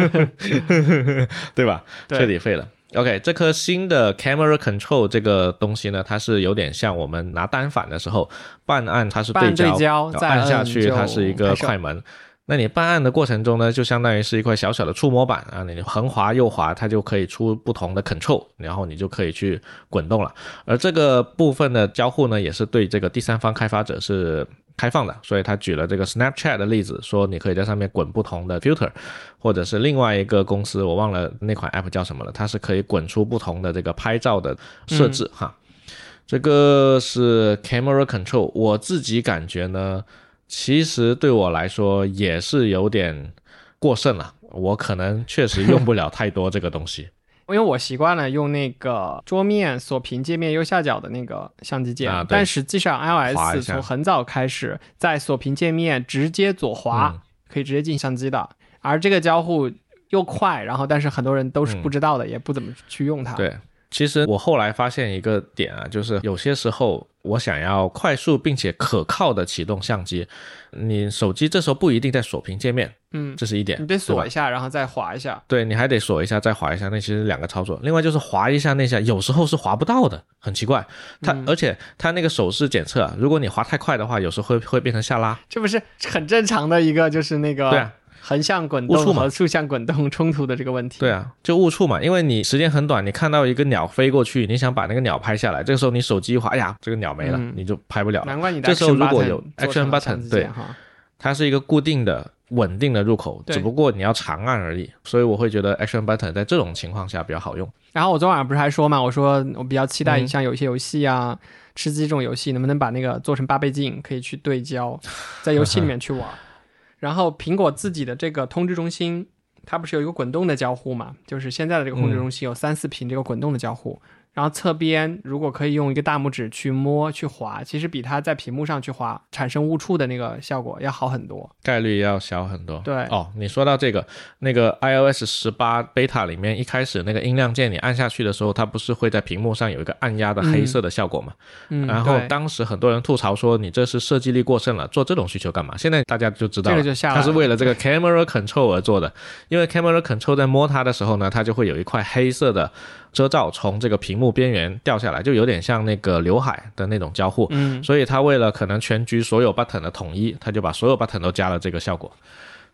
对吧？ 对， 彻底废了。OK， 这颗新的 Camera Control 这个东西呢，它是有点像我们拿单反的时候，半按它是对焦，再按下去它是一个快门。那你半按的过程中呢，就相当于是一块小小的触摸板你横滑右滑，它就可以出不同的 control， 然后你就可以去滚动了。而这个部分的交互呢，也是对这个第三方开发者是开放的，所以他举了这个 Snapchat 的例子，说你可以在上面滚不同的 filter， 或者是另外一个公司我忘了那款 app 叫什么了，它是可以滚出不同的这个拍照的设置这个是 Camera Control， 我自己感觉呢，其实对我来说也是有点过剩了，我可能确实用不了太多这个东西因为我习惯了用那个桌面锁屏界面右下角的那个相机键，但实际上 iOS 从很早开始在锁屏界面直接左滑，可以直接进相机的，而这个交互又快，然后但是很多人都是不知道的，也不怎么去用它。 对，其实我后来发现一个点就是有些时候我想要快速并且可靠的启动相机，你手机这时候不一定在锁屏界面，这是一点， 你得锁一下然后再滑一下， 对，你还得锁一下再滑一下，那其实两个操作。另外就是滑一下那下有时候是滑不到的，很奇怪，而且它那个手势检测如果你滑太快的话，有时候会变成下拉， 这不是很正常的一个就是那个对横向滚动和竖向滚动冲突的这个问题。 对就误触嘛，因为你时间很短，你看到一个鸟飞过去，你想把那个鸟拍下来，这个时候你手机一滑，哎呀，这个鸟没了，你就拍不了了。 难怪你的这时候如果有 Action Button， 对，它是一个固定的稳定的入口，只不过你要长按而已，所以我会觉得 Action Button 在这种情况下比较好用。 然后我昨晚不是还说嘛，我说我比较期待像有些游戏吃鸡这种游戏能不能把那个做成8倍镜，可以去对焦，在游戏里面去玩然后苹果自己的这个通知中心，它不是有一个滚动的交互嘛，就是现在的这个控制中心有3-4屏这个滚动的交互，然后侧边如果可以用一个大拇指去摸去滑，其实比它在屏幕上去滑产生误触的那个效果要好很多， 概率要小很多。 对你说到这个，那个 iOS 18 beta 里面一开始那个音量键你按下去的时候，它不是会在屏幕上有一个按压的黑色的效果嘛？然后当时很多人吐槽说你这是设计力过剩了，做这种需求干嘛？现在大家就知道了， 这个就下来了， 它是为了这个 Camera Control 而做的，因为 Camera Control 在摸它的时候呢，它就会有一块黑色的遮罩从这个屏幕边缘掉下来，就有点像那个刘海的那种交互，所以它为了可能全局所有 button 的统一，它就把所有 button 都加了这个效果。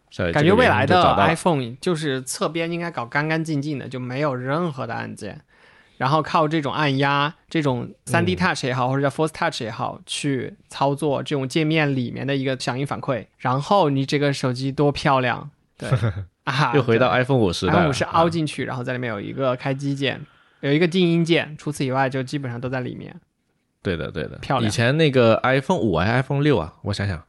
感觉未来的 iPhone 就是侧边应该搞干干净净的，就没有任何的按键，然后靠这种按压，这种 3D Touch 也好，或者叫 Force Touch 也好，去操作这种界面里面的一个响应反馈，然后你这个手机多漂亮，对又回到 iPhone 5时代了。 iPhone 5是凹进去，然后在里面有一个开机键，有一个静音键，除此以外就基本上都在里面。 对的， 漂亮。 以前那个 iPhone 5还是 iPhone 6啊？我想想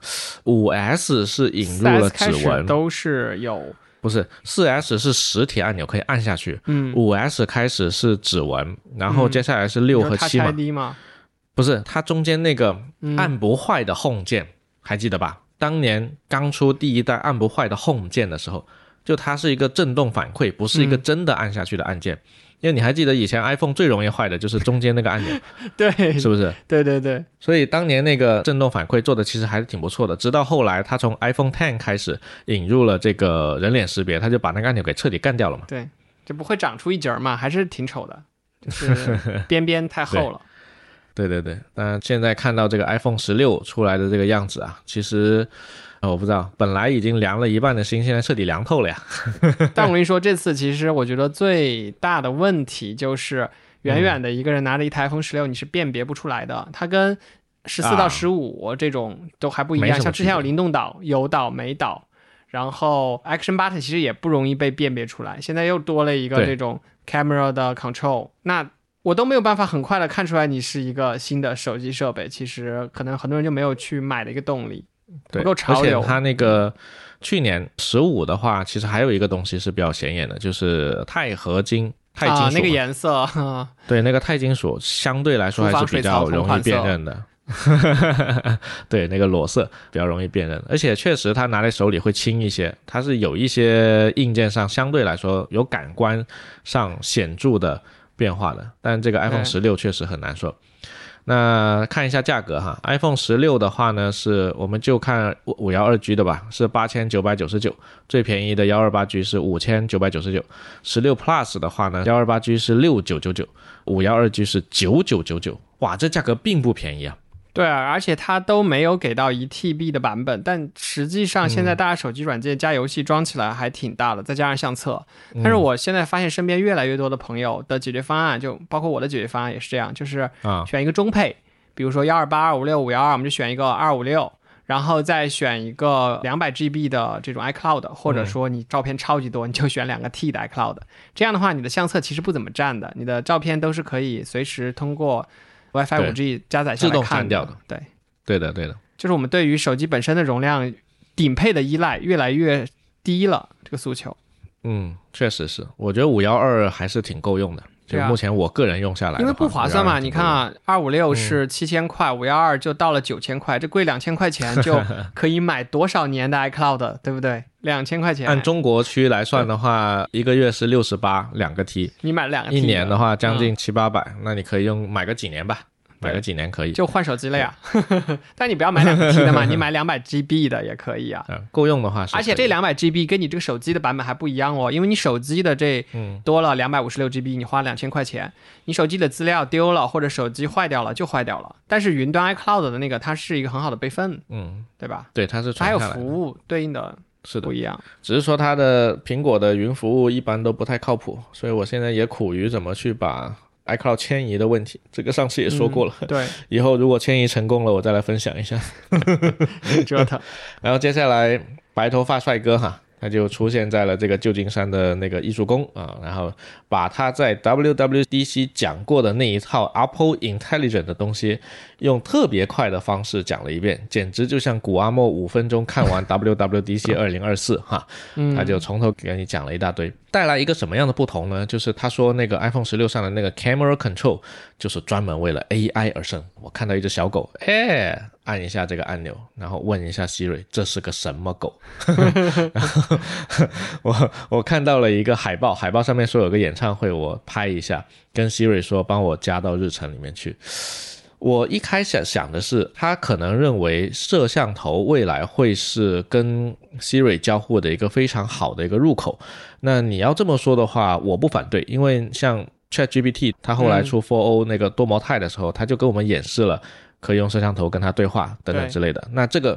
，5S 是引入了指纹， 都是有， 不是 4S 是实体按钮可以按下去，5S 开始是指纹，然后接下来是6和7嘛。 Touch ID 吗？ 不是，它中间那个按不坏的 Home 键，还记得吧？当年刚出第一代按不坏的 Home 键的时候，就它是一个震动反馈，不是一个真的按下去的按键。因为你还记得以前 iPhone 最容易坏的就是中间那个按钮对， 是不是？ 对， 所以当年那个震动反馈做的其实还是挺不错的，直到后来它从 iPhone X 开始引入了这个人脸识别，它就把那个按钮给彻底干掉了嘛。 对，就不会长出一截嘛，还是挺丑的，就是边边太厚了。 对，但现在看到这个 iPhone 16出来的这个样子啊，其实我不知道，本来已经凉了一半的心，现在彻底凉透了呀。 但我跟你说，这次其实我觉得最大的问题就是远远的一个人拿着一台 iPhone 16，你是辨别不出来的。它跟14到15这种都还不一样，像之前有灵动岛、有岛、没岛，然后 Action Button 其实也不容易被辨别出来。现在又多了一个这种 Camera 的 Control， 那我都没有办法很快的看出来你是一个新的手机设备，其实可能很多人就没有去买的一个动力。 对， 不够潮流。 而且它那个去年15的话，其实还有一个东西是比较显眼的，就是钛金属那个颜色， 对，那个钛金属相对来说还是比较容易辨认的。对，那个裸色比较容易辨认，而且确实它拿在手里会轻一些，它是有一些硬件上相对来说有感官上显著的变化的，但这个 iPhone 16确实很难说。那看一下价格哈 ，iPhone 16的话呢，是我们就看 512G 的吧，是8999，最便宜的 128G 是5999，16 Plus 的话呢 128G 是6999， 512G 是9999，哇，这价格并不便宜啊。 对啊，而且它都没有给到 1TB 的版本，但实际上现在大家手机软件加游戏装起来还挺大的，再加上相册。但是我现在发现身边越来越多的朋友的解决方案，就包括我的解决方案也是这样，就是选一个中配，比如说128、256、512，我们就选一个256，然后再选一个200GB 的这种 iCloud， 或者说你照片超级多，你就选2个 T 的 iCloud。这样的话，你的相册其实不怎么占的，你的照片都是可以随时通过WiFi 5G 加载下来看的， 自动删掉的。对的， 就是我们对于手机本身的容量顶配的依赖越来越低了，这个诉求。 确实是，我觉得512还是挺够用的。就目前我个人用下来的话， 因为不划算嘛。你看啊，256是7000块，512就到了9000块，这贵2000块钱就可以买多少年的 iCloud， 对不对？2000块钱。 按中国区来算的话，一个月是68，两个 T， 你买2个 T， 一年的话将近700-800，那你可以买个几年吧。买个几年可以， 就换手机了呀。但你不要买2个 T 的嘛，你买200GB 的也可以啊。 够用的话是。 而且这200GB 跟你这个手机的版本还不一样哦，因为你手机的这多了256GB，你花2000块钱，你手机的资料丢了或者手机坏掉了就坏掉了。但是云端 iCloud 的那个它是一个很好的备份，对吧？ 对，它是传下来的，还有服务对应的。是的，不一样， 只是说它的苹果的云服务一般都不太靠谱，所以我现在也苦于怎么去把iCloud 迁移的问题，这个上次也说过了。 对， 以后如果迁移成功了，我再来分享一下。 折腾。 然后接下来白头发帅哥哈，他就出现在了这个旧金山的那个艺术宫啊，然后把他在 WWDC 讲过的那一套 Apple Intelligence 的东西，用特别快的方式讲了一遍，简直就像古阿莫5分钟看完 WWDC 2024哈，他就从头给你讲了一大堆。带来一个什么样的不同呢？就是他说那个 iPhone 16上的那个 Camera Control 就是专门为了 AI 而生。我看到一只小狗，按一下这个按钮，然后问一下 Siri 这是个什么狗。然后我看到了一个海报，海报上面说有个演唱会，我拍一下跟 Siri 说帮我加到日程里面去。我一开始想的是他可能认为摄像头未来会是跟 Siri 交互的一个非常好的一个入口，那你要这么说的话我不反对，因为像 ChatGPT 他后来出 4O 那个多模态的时候，他就跟我们演示了可以用摄像头跟他对话等等之类的，那这个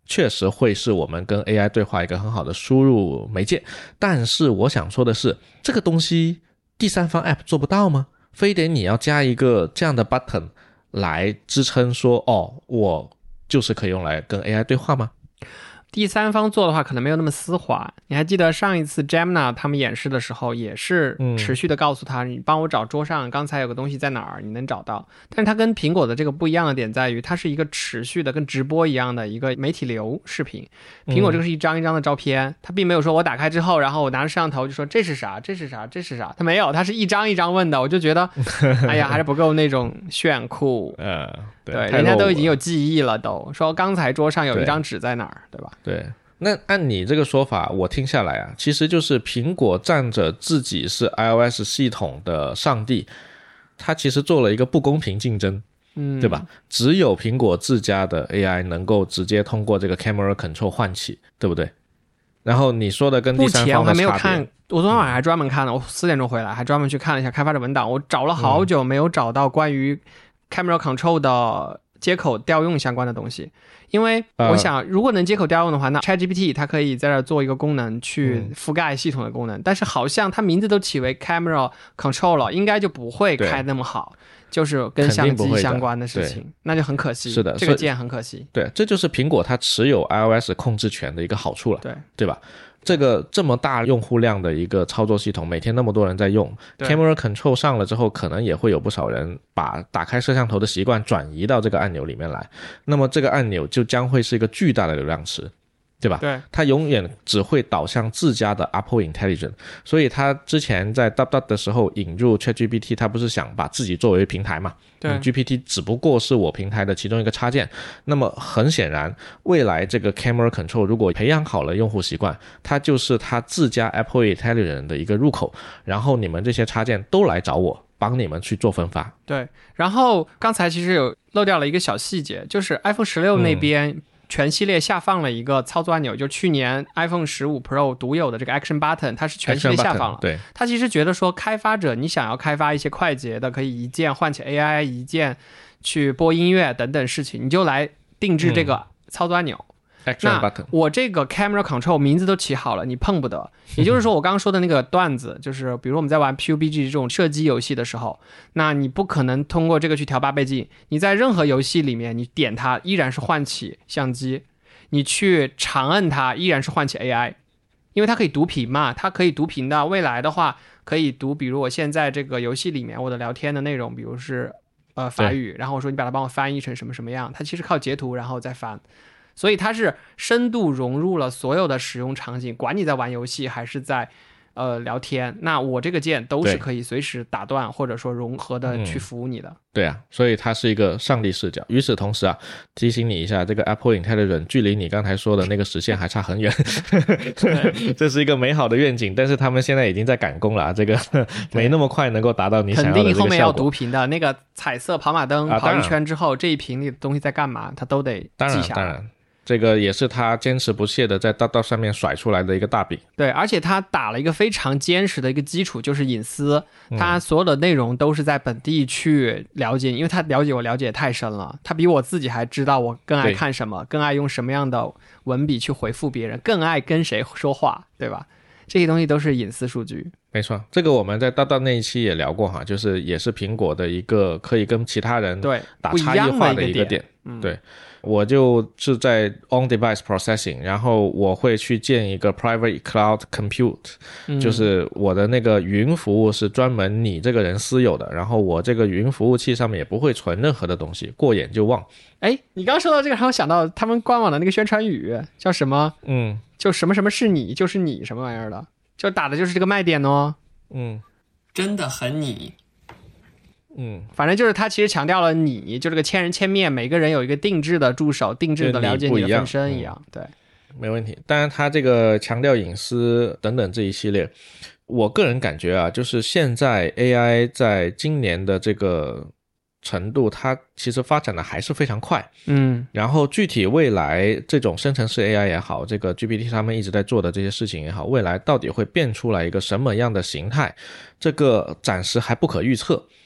确实会是我们跟 AI 对话一个很好的输入媒介。但是我想说的是，这个东西第三方 App 做不到吗？非得你要加一个这样的 button 来支撑说，我就是可以用来跟 AI 对话吗？ 第三方做的话可能没有那么丝滑。你还记得上一次 Gemini 他们演示的时候也是持续的告诉他，你帮我找桌上刚才有个东西在哪儿，你能找到。但是它跟苹果的这个不一样的点在于，它是一个持续的跟直播一样的一个媒体流视频。苹果这个是一张一张的照片，它并没有说我打开之后然后我拿着摄像头就说这是啥这是啥这是啥，它没有，它是一张一张问的。我就觉得哎呀还是不够那种炫酷。对，人家都已经有记忆了，都说刚才桌上有一张纸在哪儿，对吧？ 对，那按你这个说法，我听下来啊，其实就是苹果仗着自己是 iOS 系统的上帝，它其实做了一个不公平竞争，对吧？只有苹果自家的 AI 能够直接通过这个 Camera Control 唤起，对不对？然后你说的跟第三方的差别， 目前我还没有看，我昨天晚上还专门看了，我4点钟回来还专门去看了一下开发者文档，我找了好久没有找到关于 Camera Control 的接口调用相关的东西。因为我想如果能接口调用的话，那 ChatGPT 它可以在这做一个功能去覆盖系统的功能，但是好像它名字都起为 Camera Control 了，应该就不会开那么好，就是跟相机相关的事情，那就很可惜。 是的， 这个键很可惜。 对，这就是苹果它持有 iOS 控制权的一个好处了，对吧？这个这么大用户量的一个操作系统，每天那么多人在用 Camera Control 上了之后，可能也会有不少人把打开摄像头的习惯转移到这个按钮里面来，那么这个按钮就将会是一个巨大的流量池，对吧？ 对， 它永远只会导向自家的 Apple Intelligence， 所以它之前在 DotDot 的时候引入 ChatGPT， 它不是想把自己作为平台嘛？对，GPT 只不过是我平台的其中一个插件。那么很显然，未来这个 Camera Control 如果培养好了用户习惯，它就是它自家 Apple Intelligence 的一个入口，然后你们这些插件都来找我，帮你们去做分发。 对，然后刚才其实有漏掉了一个小细节，就是 iPhone 16那边全系列下放了一个操作按钮，就去年 iPhone 15 Pro 独有的这个 Action Button， 它是全系列下放了。 对， 它其实觉得说开发者你想要开发一些快捷的，可以一键唤起 AI， 一键去播音乐等等事情，你就来定制这个操作按钮。那我这个 Camera Control 名字都起好了，你碰不得。也就是说我刚刚说的那个段子，就是比如我们在玩 PUBG 这种射击游戏的时候，那你不可能通过这个去调8倍镜，你在任何游戏里面你点它依然是唤起相机，你去长摁它依然是唤起 AI， 因为它可以读屏嘛，它可以读屏的。未来的话可以读，比如我现在这个游戏里面我的聊天的内容，比如是法语，然后我说你把它帮我翻译成什么什么样，它其实靠截图然后再翻。所以它是深度融入了所有的使用场景，管你在玩游戏还是在聊天，那我这个键都是可以随时打断或者说融合的去服务你的。 对啊，所以它是一个上帝视角。与此同时啊，提醒你一下，这个 Apple Intelligence 距离你刚才说的那个实现还差很远这是一个美好的愿景，但是他们现在已经在赶工了，这个没那么快能够达到你想要的这个效果。 肯定后面要读屏的，那个彩色跑马灯跑一圈之后，这一屏里的东西在干嘛，它都得记下来。 当然这个也是他坚持不懈的在DotDot上面甩出来的一个大饼。 对，而且他打了一个非常坚实的一个基础，就是隐私。他所有的内容都是在本地去了解，因为他了解我了解太深了，他比我自己还知道我更爱看什么，更爱用什么样的文笔去回复别人，更爱跟谁说话，对吧？这些东西都是隐私数据。 没错，这个我们在DotDot那一期也聊过哈，就是也是苹果的一个可以跟其他人打差异化的一个点。对，我就是在 on-device processing， 然后我会去建一个 private cloud compute，就是我的那个云服务是专门你这个人私有的，然后我这个云服务器上面也不会存任何的东西，过眼就忘。 哎，你刚说到这个，让我想到他们官网的那个宣传语叫什么？就什么什么是你，就是你什么玩意儿的，就打的就是这个卖点哦。真的很你。反正就是他其实强调了你就这个千人千面，每个人有一个定制的助手，定制的了解你的分身一样。对， 没问题。当然他这个强调隐私等等这一系列，我个人感觉啊，就是现在 AI 在今年的这个程度，它其实发展的还是非常快。然后具体未来这种生成式 AI 也好，这个 GPT 他们一直在做的这些事情也好，未来到底会变出来一个什么样的形态，这个暂时还不可预测。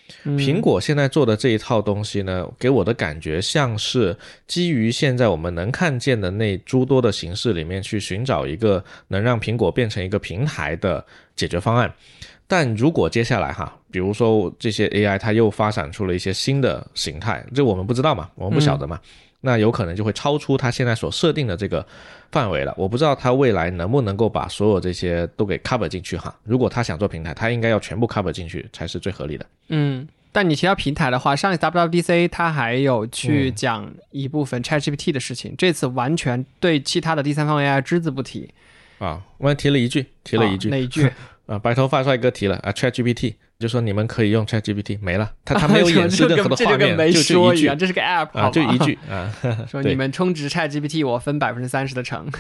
苹果现在做的这一套东西呢，给我的感觉像是基于现在我们能看见的那诸多的形式里面去寻找一个能让苹果变成一个平台的解决方案。但如果接下来比如说这些 AI 它又发展出了一些新的形态，这我们不知道嘛，我们不晓得嘛，那有可能就会超出它现在所设定的这个范围了。我不知道它未来能不能够把所有这些都给 cover 进去如果它想做平台，它应该要全部 cover 进去才是最合理的。 但你提到平台的话，上一次 WWDC 它还有去讲一部分 ChatGPT 的事情，这次完全对其他的第三方 AI 只字不提我提了一句哪一句白头发帅哥提了ChatGPT， 就说你们可以用 ChatGPT， 没了，他没有演示任何的画面， 没说一句， 这是个 app 好吧， 就一句说你们充值 ChatGPT 我分 30% 的成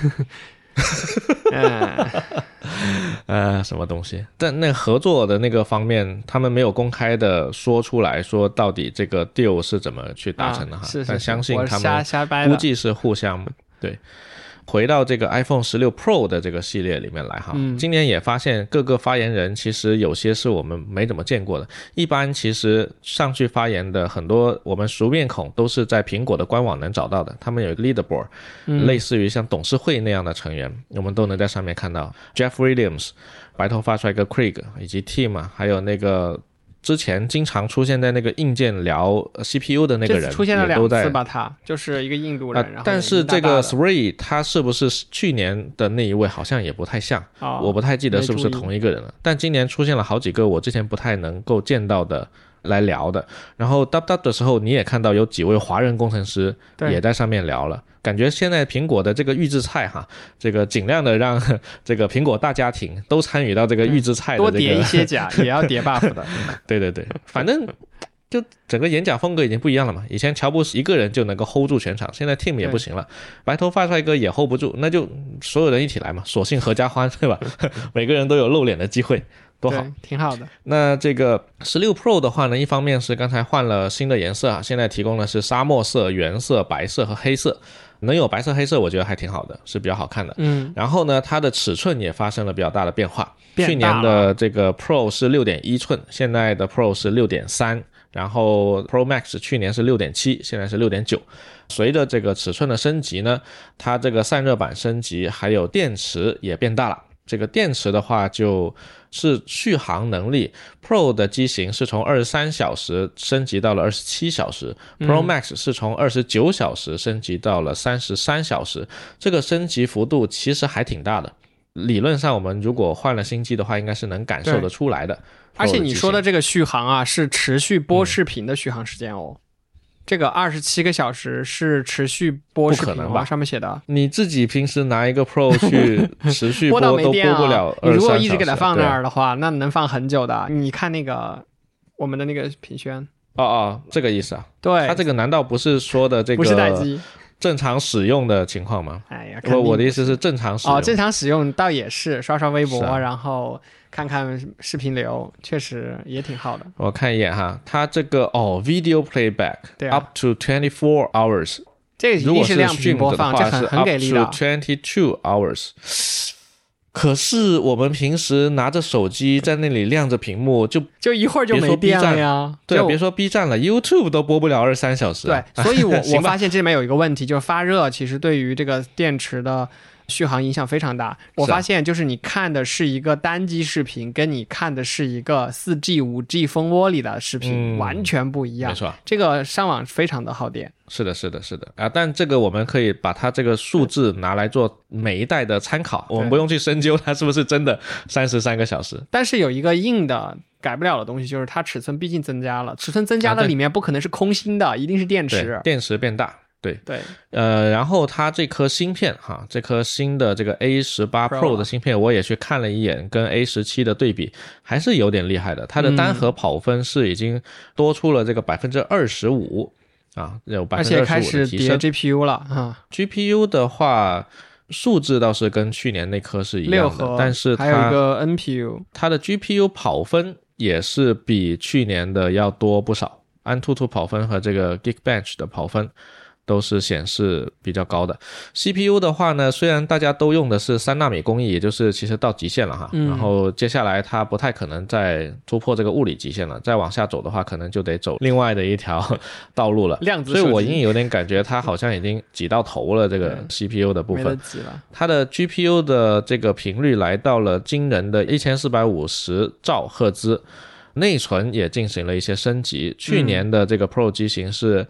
什么东西？但那合作的那个方面，他们没有公开的说出来说到底这个 deal 是怎么去达成的但相信他们估计是互相对。回到这个 iPhone 16 Pro 的这个系列里面来今年也发现各个发言人其实有些是我们没怎么见过的。一般其实上去发言的很多我们熟面孔都是在苹果的官网能找到的，他们有一个 leaderboard，类似于像董事会那样的成员，我们都能在上面看到 Jeff Williams、 白头发帅哥 Craig 以及 Tim， 还有那个之前经常出现在那个硬件聊 CPU 的那个人， 这次出现了2次吧，他就是一个印度人，然后但是这个 Sri 他是不是去年的那一位好像也不太像，我不太记得是不是同一个人了。但今年出现了好几个我之前不太能够见到的来聊的，然后 DubDub 的时候你也看到有几位华人工程师也在上面聊了。感觉现在苹果的这个预制菜这个尽量的让这个苹果大家庭都参与到这个预制菜的多叠一些甲也要叠 buff 的对，反正就整个演讲风格已经不一样了嘛。以前乔布斯一个人就能够 hold 住全场，现在 Tim 也不行了，白头发帅哥也 hold 不住，那就所有人一起来嘛，索性合家欢，对吧？每个人都有露脸的机会，多好， 挺好的。 那这个16 Pro 的话呢，一方面是刚才换了新的颜色现在提供的是沙漠色、原色、白色和黑色。能有白色黑色我觉得还挺好的，是比较好看的。然后呢它的尺寸也发生了比较大的变化，去年的这个 Pro 是 6.1 寸，现在的 Pro 是 6.3， 然后 Pro Max 去年是 6.7， 现在是 6.9。 随着这个尺寸的升级呢，它这个散热板升级，还有电池也变大了。这个电池的话就是续航能力 Pro 的机型是从23小时升级到了27小时， Pro Max 是从29小时升级到了33小时，这个升级幅度其实还挺大的。理论上我们如果换了新机的话应该是能感受得出来的。 而且你说的这个续航是持续播视频的续航时间这个27个小时是持续播视频吧？上面写的。 你自己平时拿一个 Pro 去持续播都播不了23小时。 你如果一直给它放那儿的话，那能放很久的。你看那个我们的那个品轩。 这个意思对， 它这个难道不是说的这个不是待机正常使用的情况吗？我的意思是正常使用。 正常使用倒也是刷刷微博，然后看看视频流，确实也挺好的。 我看一眼它这个video playback up to 24 hours， 这个一定是亮屏播放，这很给力的。 up to 22 hours。可是我们平时拿着手机在那里亮着屏幕，就一会儿就没电了呀。 对，别说 B 站了， YouTube 都播不了23小时。 对，所以我发现这里面有一个问题，就是发热其实对于这个电池的续航影响非常大。我发现就是你看的是一个单机视频，跟你看的是一个 4G 5G 蜂窝里的视频完全不一样。 没错， 这个上网非常的耗电。 是的但这个我们可以把它这个数字拿来做每一代的参考，我们不用去深究它是不是真的33个小时。 但是有一个硬的改不了的东西，就是它尺寸毕竟增加了，尺寸增加的里面不可能是空心的，一定是电池。 电池变大。对，然后它这颗芯片这颗新的这个 A18 Pro 的芯片我也去看了一眼，跟 A17 的对比还是有点厉害的。它的单核跑分是已经多出了这个 25%有 25% 的提升， 而且开始叠 GPU 了 GPU 的话数字倒是跟去年那颗是一样的，但是还有一个 NPU， 它的 GPU 跑分也是比去年的要多不少，安兔兔跑分和这个 Geekbench 的跑分都是显示比较高的。 CPU 的话呢，虽然大家都用的是3纳米工艺，也就是其实到极限了哈，然后接下来它不太可能再突破这个物理极限了，再往下走的话可能就得走另外的一条道路了。 量子所以我隐隐有点感觉它好像已经挤到头了，这个 CPU 的部分没得挤了。 它的 GPU 的这个频率来到了惊人的1450兆赫兹，内存也进行了一些升级。去年的这个 Pro 机型是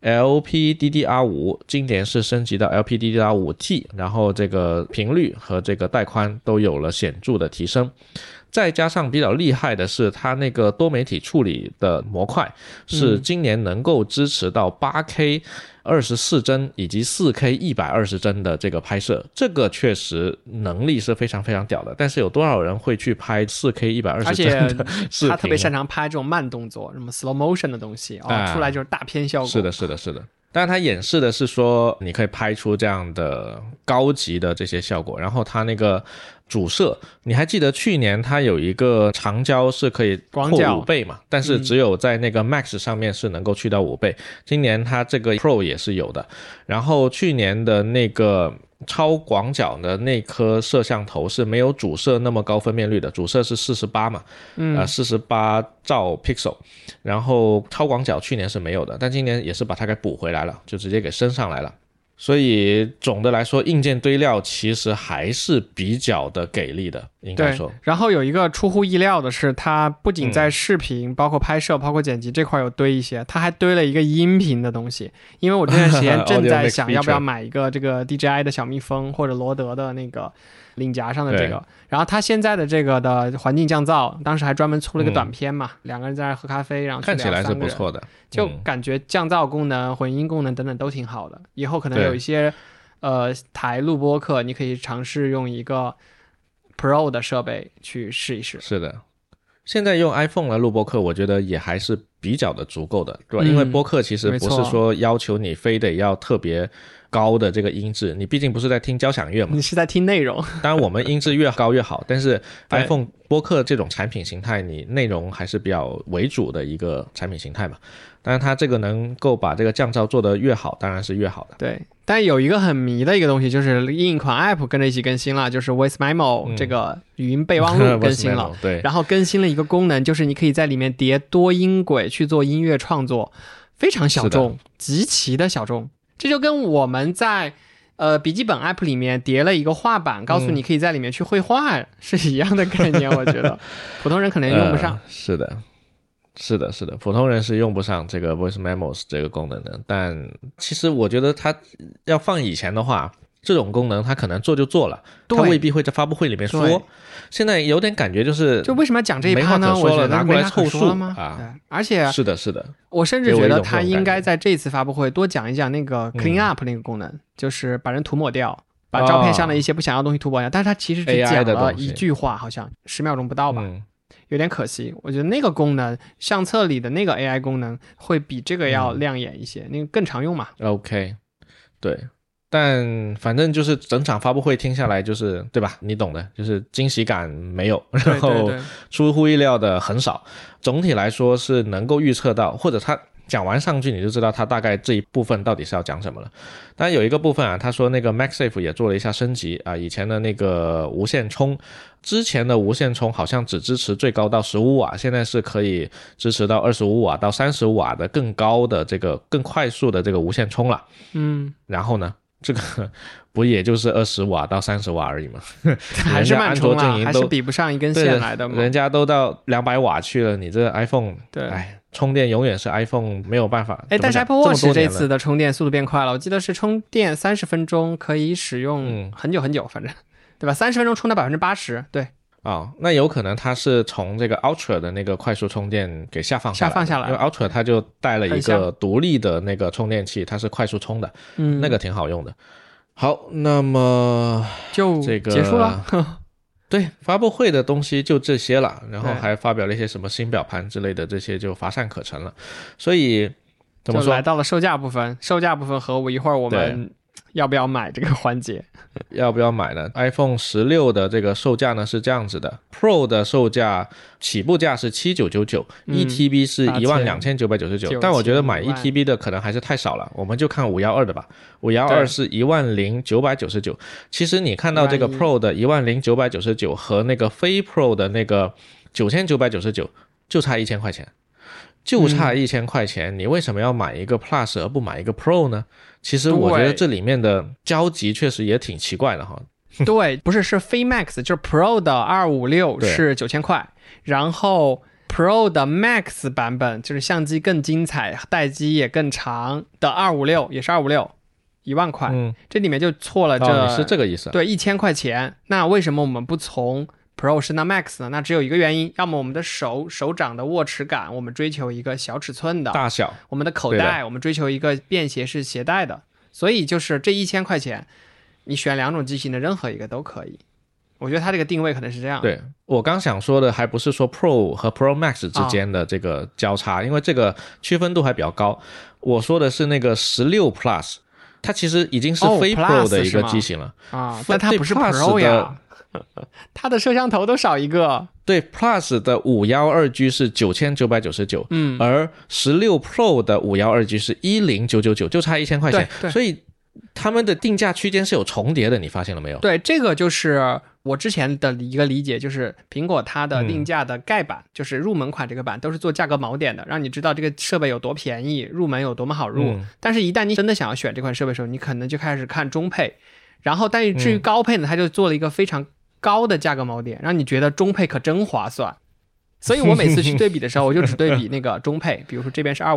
LPDDR5， 今年是升级到 LPDDR5T， 然后这个频率和这个带宽都有了显著的提升。再加上比较厉害的是它那个多媒体处理的模块是今年能够支持到 8K 24帧以及 4K 120帧的这个拍摄，这个确实能力是非常非常屌的。但是有多少人会去拍 4K 120帧的视频？ 他特别擅长拍这种慢动作，什么 slow motion 的东西出来就是大片效果。 是的是的是的。但是它演示的是说你可以拍出这样的高级的这些效果，然后它那个主摄，你还记得去年它有一个长焦是可以扩5倍嘛？但是只有在那个 Max 上面是能够去到5倍，今年它这个 Pro 也是有的。然后去年的那个超广角的那颗摄像头是没有主摄那么高分辨率的，主摄是48嘛，48兆 pixel， 然后超广角去年是没有的，但今年也是把它给补回来了，就直接给升上来了。所以总的来说硬件堆料其实还是比较的给力的，应该说。 然后有一个出乎意料的是，它不仅在视频包括拍摄包括剪辑这块有堆一些，它还堆了一个音频的东西。因为我这段时间正在想要不要买一个这个 DJI 的小蜜蜂或者罗德的那个领夹上的这个，然后它现在的这个的环境降噪，当时还专门出了一个短片嘛，两个人在那喝咖啡，然后看起来是不错的， 就感觉降噪功能、混音功能等等都挺好的。以后可能有一些台录播课，你可以尝试用一个 Pro 的设备去试一试。 是的，现在用 iPhone 来录播客，我觉得也还是比较的足够的，对吧？因为播客其实不是说要求你非得要特别高的这个音质，你毕竟不是在听交响乐嘛， 你是在听内容。 当然我们音质越高越好，但是 iPhone 播客这种产品形态，你内容还是比较为主的一个产品形态嘛。当然它这个能够把这个降噪做得越好，当然是越好的。 对，但有一个很迷的一个东西，就是另一款 App 跟着一起更新了，就是 Voice Memo 这个语音备忘录更新了对， 然后更新了一个功能，就是你可以在里面叠多音轨去做音乐创作，非常小众，极其的小众。这就跟我们在笔记本 App 里面叠了一个画板，告诉你可以在里面去绘画，是一样的概念。我觉得普通人可能用不上。 是的是的是的，普通人是用不上这个 Voice Memos 这个功能的。但其实我觉得它要放以前的话，这种功能它可能做就做了，它未必会在发布会里面说。现在有点感觉就是为什么要讲这一趴呢？我觉得拿过来凑数吗？ 啊！ 而且是的是的， 我甚至觉得他应该在这次发布会多讲一讲那个 clean up 那个功能，就是把人涂抹掉，把照片上的一些不想要的东西涂抹掉。但是他其实只讲了一句话，好像10秒钟不到吧。有点可惜，我觉得那个功能相册里的那个 AI 功能会比这个要亮眼一些，那个更常用嘛。 OK， 对，但反正就是整场发布会听下来就是对吧，你懂的，就是惊喜感没有，然后出乎意料的很少。总体来说是能够预测到，或者他讲完上去你就知道他大概这一部分到底是要讲什么了。当然有一个部分啊，他说那个 MagSafe 也做了一下升级啊，以前的那个无线充，之前的无线充好像只支持最高到15瓦，现在是可以支持到25瓦到35瓦的更高的这个更快速的这个无线充了。然后呢，这个不也就是20瓦到30瓦而已吗？ 还是慢充啊，还是比不上一根线来的嘛。 人家都到200瓦去了，你这 iPhone 对，充电永远是 iPhone 没有办法。 但是 Apple Watch 这次的充电速度变快了，我记得是充电30分钟可以使用很久很久，反正对吧？30分钟充到 80%， 对。 那有可能它是从这个 Ultra 的那个快速充电给下放下来，因为 Ultra 它就带了一个独立的那个充电器，它是快速充的，那个挺好用的。好，那么就这个结束了。 对，发布会的东西就这些了，然后还发表了一些什么新表盘之类的，这些就乏善可陈了。所以怎么说， 就来到了售价部分。售价部分和我一会儿我们要不要买这个环节。 要不要买呢？ iPhone 16的这个售价呢是这样子的， Pro 的售价起步价是7999、1TB 是12999，但我觉得买 1TB 的可能还是太少了，我们就看512的吧。512是10999。其实你看到这个 Pro 的10999和那个非 Pro 的那个9999就差1000块钱，就差1000块钱，你为什么要买一个 Plus 而不买一个 Pro 呢？其实我觉得这里面的交集确实也挺奇怪的哈。 对，不是，是非 Max， 就是 Pro 的256是9000块，然后 Pro 的 Max 版本就是相机更精彩，待机也更长的256也是256，10000块。这里面就错了你是这个意思？ 对，1000块钱。那为什么我们不从Pro 升到 Max 呢？那只有一个原因，要么我们的手掌的握持感，我们追求一个小尺寸的大小； 我们的口袋，我们追求一个便携式携带的。所以就是这1000块钱，你选2种机型的任何一个都可以。我觉得它这个定位可能是这样。 对，我刚想说的还不是说 Pro 和 Pro Max 之间的这个交叉，因为这个区分度还比较高。我说的是那个16 Plus， 它其实已经是非 Pro 的一个机型了但它不是 Pro 呀。它的摄像头都少一个。 对， Plus 的 512G 是9999，而16 Pro 的 512G 是10999，就差1000块钱。所以他们的定价区间是有重叠的，你发现了没有？ 对，这个就是我之前的一个理解，就是苹果它的定价的盖版，就是入门款这个版都是做价格锚点的，让你知道这个设备有多便宜，入门有多么好入。但是一旦你真的想要选这款设备的时候，你可能就开始看中配，然后但是至于高配呢，它就做了一个非常高的价格锚点，让你觉得中配可真划算。所以我每次去对比的时候，我就只对比那个中配，比如说这边是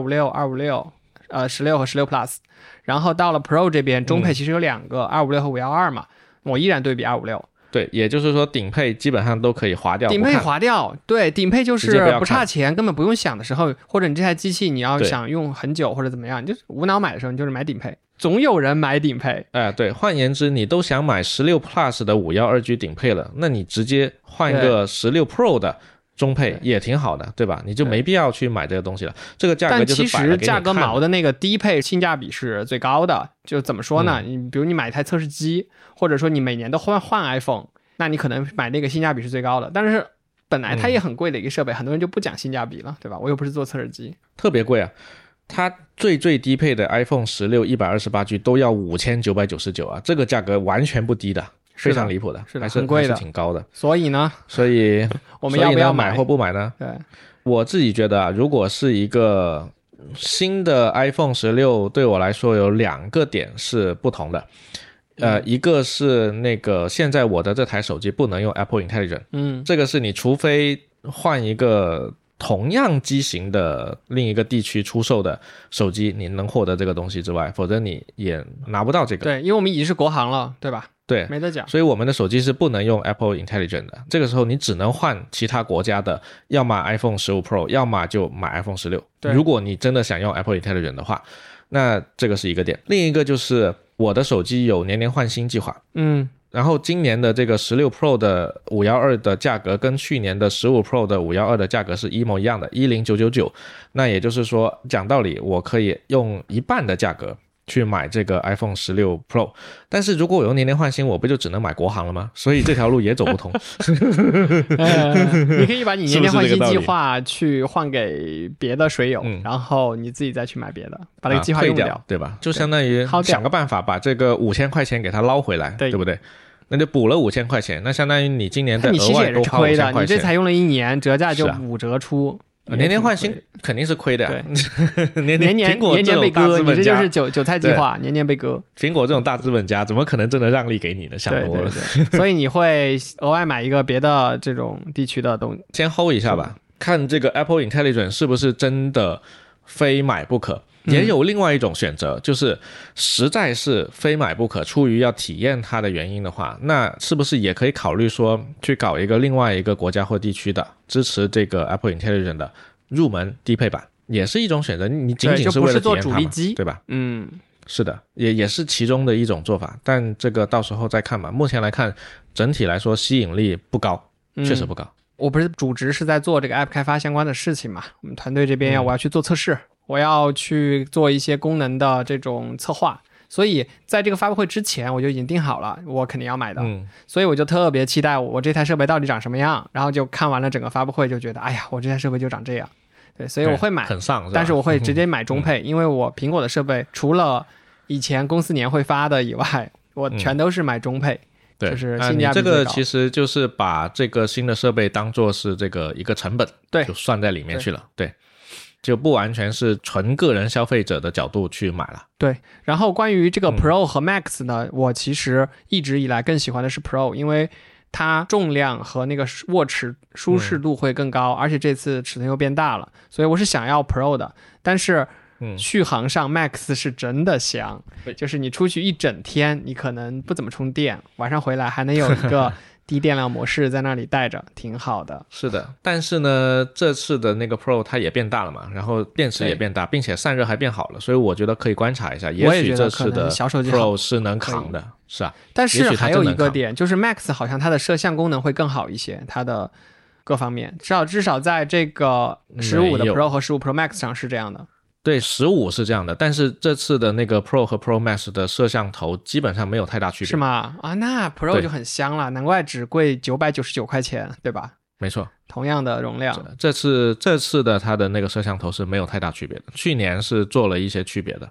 256、16和16 Plus， 然后到了 Pro 这边，中配其实有2个，256和512嘛，我依然对比256。 对，也就是说顶配基本上都可以划掉， 顶配划掉。对，顶配就是不差钱，根本不用想的时候，或者你这台机器你要想用很久或者怎么样，你就无脑买的时候，你就是买顶配。总有人买顶配。 对，换言之，你都想买16 Plus 的 512G 顶配了，那你直接换个16 Pro 的中配也挺好的，对吧？你就没必要去买这个东西了，这个价格就是摆了给你看的。 但其实价格锚的那个低配性价比是最高的。就怎么说呢？你比如你买一台测试机，或者说你每年都换 iPhone， 那你可能买那个性价比是最高的。但是本来它也很贵的一个设备，很多人就不讲性价比了，对吧？我又不是做测试机， 特别贵啊。它最低配的 iPhone 16 128G 都要5999啊，这个价格完全不低的，非常离谱的， 是的，很贵的， 还是挺高的。 所以呢， 我们要不要买或不买呢？ 对， 我自己觉得啊，如果是一个新的 iPhone 16，对我来说有2个点是不同的。一个是那个现在我的这台手机不能用 Apple Intelligence，这个是你除非换一个同样机型的另一个地区出售的手机，你能获得这个东西之外，否则你也拿不到这个。 对，因为我们已经是国行了，对吧？ 对， 没得讲。 所以我们的手机是不能用 Apple Intelligence 的，这个时候你只能换其他国家的，要么 iPhone 15 Pro， 要么就买 iPhone 16。如果你真的想用 Apple Intelligence 的话，那这个是一个点。另一个就是我的手机有年年换新计划，然后今年的这个16 Pro 的512的价格跟去年的15 Pro 的512的价格是一模一样的，10999。那也就是说，讲道理，我可以用一半的价格去买这个 iPhone 16 Pro， 但是如果我用年年换新，我不就只能买国行了吗？所以这条路也走不通。 你可以把你年年换新计划去换给别的水友，然后你自己再去买别的，把这个计划用掉， 对吧？就相当于想个办法把这个5000块钱给它捞回来，对不对？那就补了5000块钱，那相当于你今年再额外多花5000块钱。 你这才用了1年，折价就5折出。 年年换新肯定是亏的呀， 年年被割，你这就是韭菜计划，年年被割。 苹果这种大资本家怎么可能真的让利给你呢？想多了。 所以你会额外买一个别的这种地区的东西， 先 hold 一下吧，看这个 Apple Intelligence 是不是真的非买不可。也有另外一种选择，就是实在是非买不可，出于要体验它的原因的话，那是不是也可以考虑说去搞一个另外一个国家或地区的支持这个 Apple Intelligence 的入门低配版，也是一种选择。你仅仅是为了体验它嘛，对吧？是的，也是其中的一种做法，但这个到时候再看吧。目前来看，整体来说吸引力不高，确实不高。 我不是主职是在做这个 App 开发相关的事情嘛，我们团队这边我要去做测试，我要去做一些功能的这种策划， 所以在这个发布会之前我就已经定好了我肯定要买的，所以我就特别期待我这台设备到底长什么样，然后就看完了整个发布会就觉得哎呀我这台设备就长这样，对，所以我会买， 很丧， 但是我会直接买中配，因为我苹果的设备除了以前公司年会发的以外，我全都是买中配。 对， 就是性价比最高。 你这个其实就是把这个新的设备当做是这个一个成本， 对， 就算在里面去了，对，就不完全是纯个人消费者的角度去买了。 对，然后关于这个 Pro 和 Max 呢，我其实一直以来更喜欢的是 Pro， 因为它重量和那个握持舒适度会更高，而且这次尺寸又变大了，所以我是想要 Pro 的，但是续航上 Max 是真的香，就是你出去一整天你可能不怎么充电，晚上回来还能有一个低电量模式在那里带着，挺好的。 是的，但是呢这次的那个 Pro 它也变大了嘛，然后电池也变大，并且散热还变好了，所以我觉得可以观察一下，也许这次的 Pro 是能扛的，是啊。 但是还有一个点就是 Max 好像它的摄像功能会更好一些，它的各方面至少在这个15的 Pro 和15 Pro Max 上是这样的。 对，15是这样的，但是这次的那个 Pro 和 Pro Max 的摄像头基本上没有太大区别。 是吗？啊，那 Pro 就很香了，难怪只贵999块钱，对吧？ 没错， 同样的容量。 这次的它的那个摄像头是没有太大区别的，去年是做了一些区别的。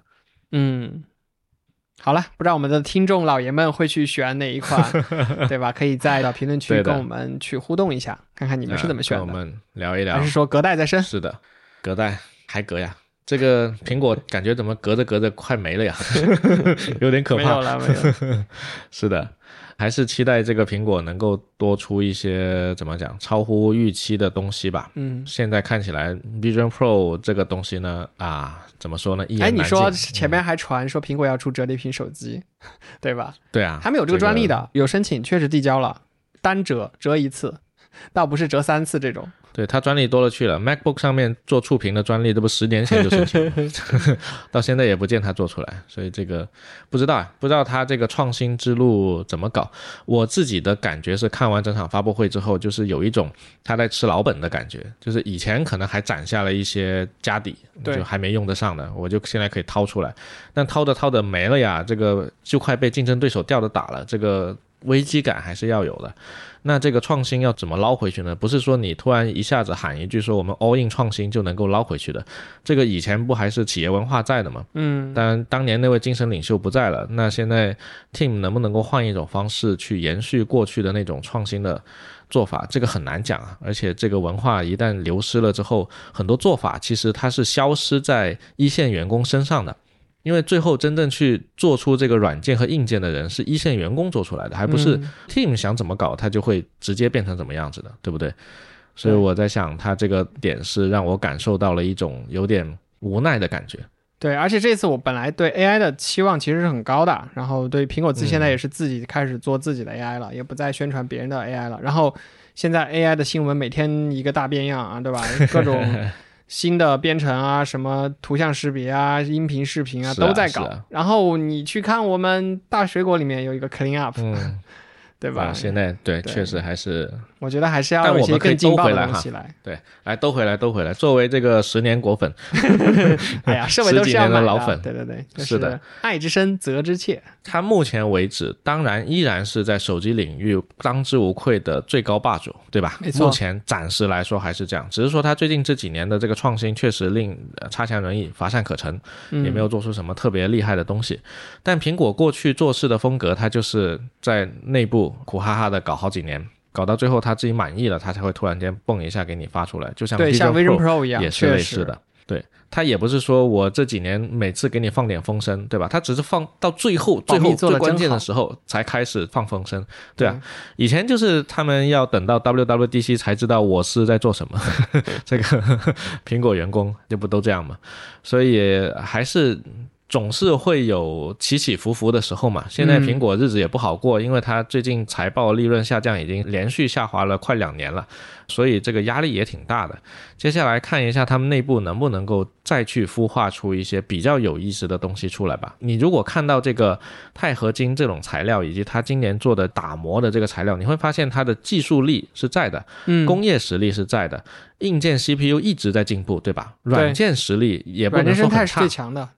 好了，不知道我们的听众老爷们会去选哪一款，对吧？可以在评论区跟我们去互动一下，看看你们是怎么选的。 跟我们聊一聊。 还是说隔代再生？ 是的，隔代还隔呀。这个苹果感觉怎么隔着快没了呀有点可怕。 没有了是的，还是期待这个苹果能够多出一些怎么讲超乎预期的东西吧。现在看起来 Vision Pro 这个东西呢怎么说呢，一言难尽。 你说前面还传说苹果要出折叠屏手机对吧？ 对啊， 还没有这个专利的，有申请确实递交了，单折一次，倒不是折3次这种。 对，它专利多了去了， MacBook 上面做触屏的专利这不10年前就申请了到现在也不见它做出来，所以这个不知道它这个创新之路怎么搞。我自己的感觉是看完整场发布会之后，就是有一种他在吃老本的感觉，就是以前可能还攒下了一些家底，就还没用得上的，我就现在可以掏出来，但掏着没了呀，这个就快被竞争对手吊着打了，这个危机感还是要有的。那这个创新要怎么捞回去呢？不是说你突然一下子喊一句说我们 all in 创新就能够捞回去的，这个以前不还是企业文化在的吗？但当年那位精神领袖不在了，那现在 team 能不能够换一种方式去延续过去的那种创新的做法，这个很难讲啊。而且这个文化一旦流失了之后，很多做法其实它是消失在一线员工身上的，因为最后真正去做出这个软件和硬件的人是一线员工做出来的，还不是 team 想怎么搞它就会直接变成怎么样子的，对不对？所以我在想它这个点是让我感受到了一种有点无奈的感觉。 对，而且这次我本来对 AI 的期望其实是很高的，然后对苹果现在也是自己开始做自己的 AI 了，也不再宣传别人的 AI 了，然后现在 AI 的新闻每天一个大变样啊，对吧？各种新的编程啊，什么图像识别啊，音频视频啊都在搞。然后你去看我们大水果里面有一个 Clean Up，对吧？ 现在对确实还是， 我觉得还是要有一些更劲爆的东西来。 对，来都回来。作为这个10年果粉哎呀，设备都是要买的，10几年的老粉。 对， 是的， 爱之深责之切。 它目前为止当然依然是在手机领域当之无愧的最高霸主，对吧？ 没错， 目前暂时来说还是这样，只是说它最近这几年的这个创新确实令差强人意，乏善可陈，也没有做出什么特别厉害的东西。但苹果过去做事的风格，它就是在内部苦哈哈的搞好几年，搞到最后他自己满意了，他才会突然间蹦一下给你发出来，就像 Vision Pro 一样， 也是类似的。对，他也不是说我这几年每次给你放点风声，对吧？他只是放到最后最关键的时候才开始放风声。对啊，以前就是他们要等到 WWDC 才知道我是在做什么这个苹果员工就不都这样嘛，所以还是总是会有起起伏伏的时候嘛。现在苹果日子也不好过，因为它最近财报利润下降已经连续下滑了快2年了，所以这个压力也挺大的。接下来看一下他们内部能不能够再去孵化出一些比较有意思的东西出来吧。你如果看到这个钛合金这种材料以及它今年做的打磨的这个材料，你会发现它的技术力是在的，工业实力是在的，硬件 CPU 一直在进步，对吧？软件实力也不能说很差， 软件生态是最强的，对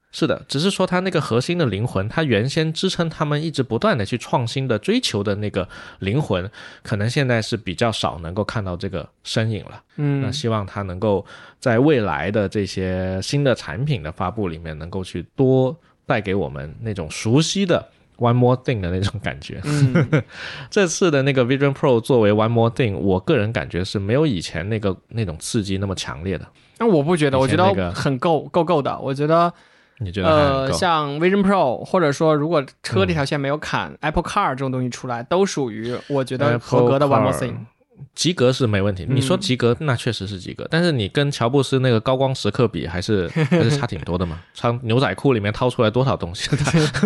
是的，只是说它那个核心的灵魂，它原先支撑他们一直不断的去创新的追求的那个灵魂，可能现在是比较少能够看到这个身影了。那希望它能够在未来的这些新的产品的发布里面，能够去多带给我们那种熟悉的 One More Thing 的那种感觉。这次的那个 Vision Pro 作为 One More Thing， 我个人感觉是没有以前那种刺激那么强烈的。 那我不觉得，我觉得很够的。我觉得你觉得像 Vision Pro， 或者说如果车这条线没有砍、Apple Car 这种东西出来，都属于我觉得合格的 One More Thing。 及格是没问题，你说及格那确实是及格，但是你跟乔布斯那个高光时刻比还是差挺多的嘛。穿牛仔裤里面掏出来多少东西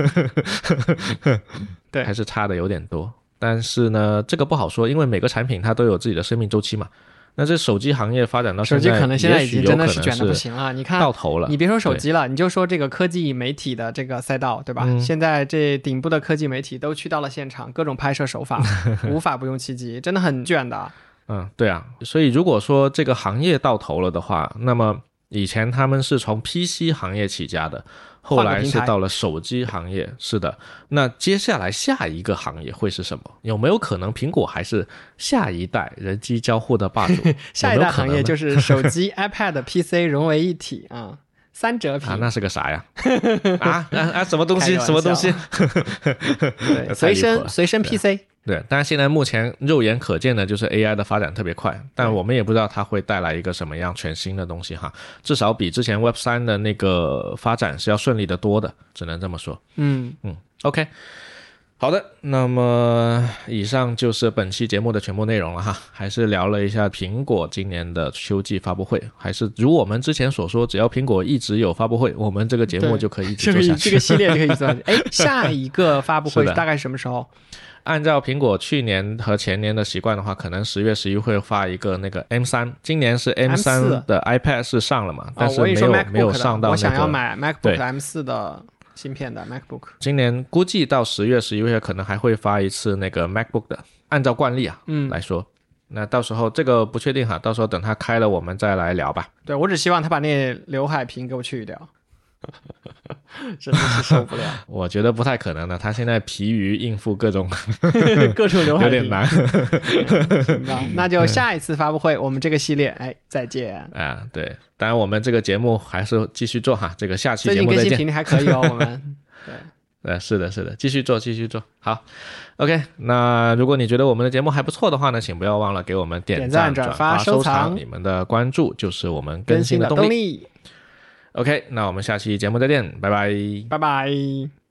对， 还是差的有点多。但是呢这个不好说，因为每个产品它都有自己的生命周期嘛。那这手机行业发展到现在， 手机可能现在已经真的是卷的不行了。你看到头了， 你别说手机了，你就说这个科技媒体的这个赛道，对吧？现在这顶部的科技媒体都去到了现场，各种拍摄手法无法不用其极，真的很卷的。 对啊，所以如果说这个行业到头了的话，那么以前他们是从 PC 行业起家的，后来是到了手机行业，是的。那接下来下一个行业会是什么？有没有可能苹果还是下一代人机交互的霸主？ 下一代行业就是手机、iPad、PC 融为一体啊，三折屏那是个啥呀？什么东西？什么东西？ 随身 PC。 对，但是现在目前肉眼可见的就是 AI 的发展特别快，但我们也不知道它会带来一个什么样全新的东西哈，至少比之前 Web3 的那个发展是要顺利的多的，只能这么说。OK， 好的，那么以上就是本期节目的全部内容了哈，还是聊了一下苹果今年的秋季发布会，还是如我们之前所说，只要苹果一直有发布会，我们这个节目就可以一直做下去， 这个系列就可以做下去。下一个发布会大概什么时候？ 按照苹果去年和前年的习惯的话，可能10月11会发一个那个 M3， 今年是 M3 的 iPad 是上了嘛，但是没有上到那个。 我想要买 MacBook M4 的芯片的 MacBook。 今年估计到10月11月可能还会发一次那个 MacBook 的，按照惯例来说。那到时候这个不确定哈，到时候等它开了我们再来聊吧。 对，我只希望他把那刘海屏给我去掉。真的是受不了。 我觉得不太可能的，他现在疲于应付各种刘海屏， 有点难。 那就下一次发布会我们这个系列再见对，当然我们这个节目还是继续做哈，这个下期节目再见。 最近更新频率还可以我们对，是的继续做好。 OK， 那如果你觉得我们的节目还不错的话呢，请不要忘了给我们点赞、转发、收藏，你们的关注就是我们更新的动力。OK， 那我们下期节目再见，拜拜。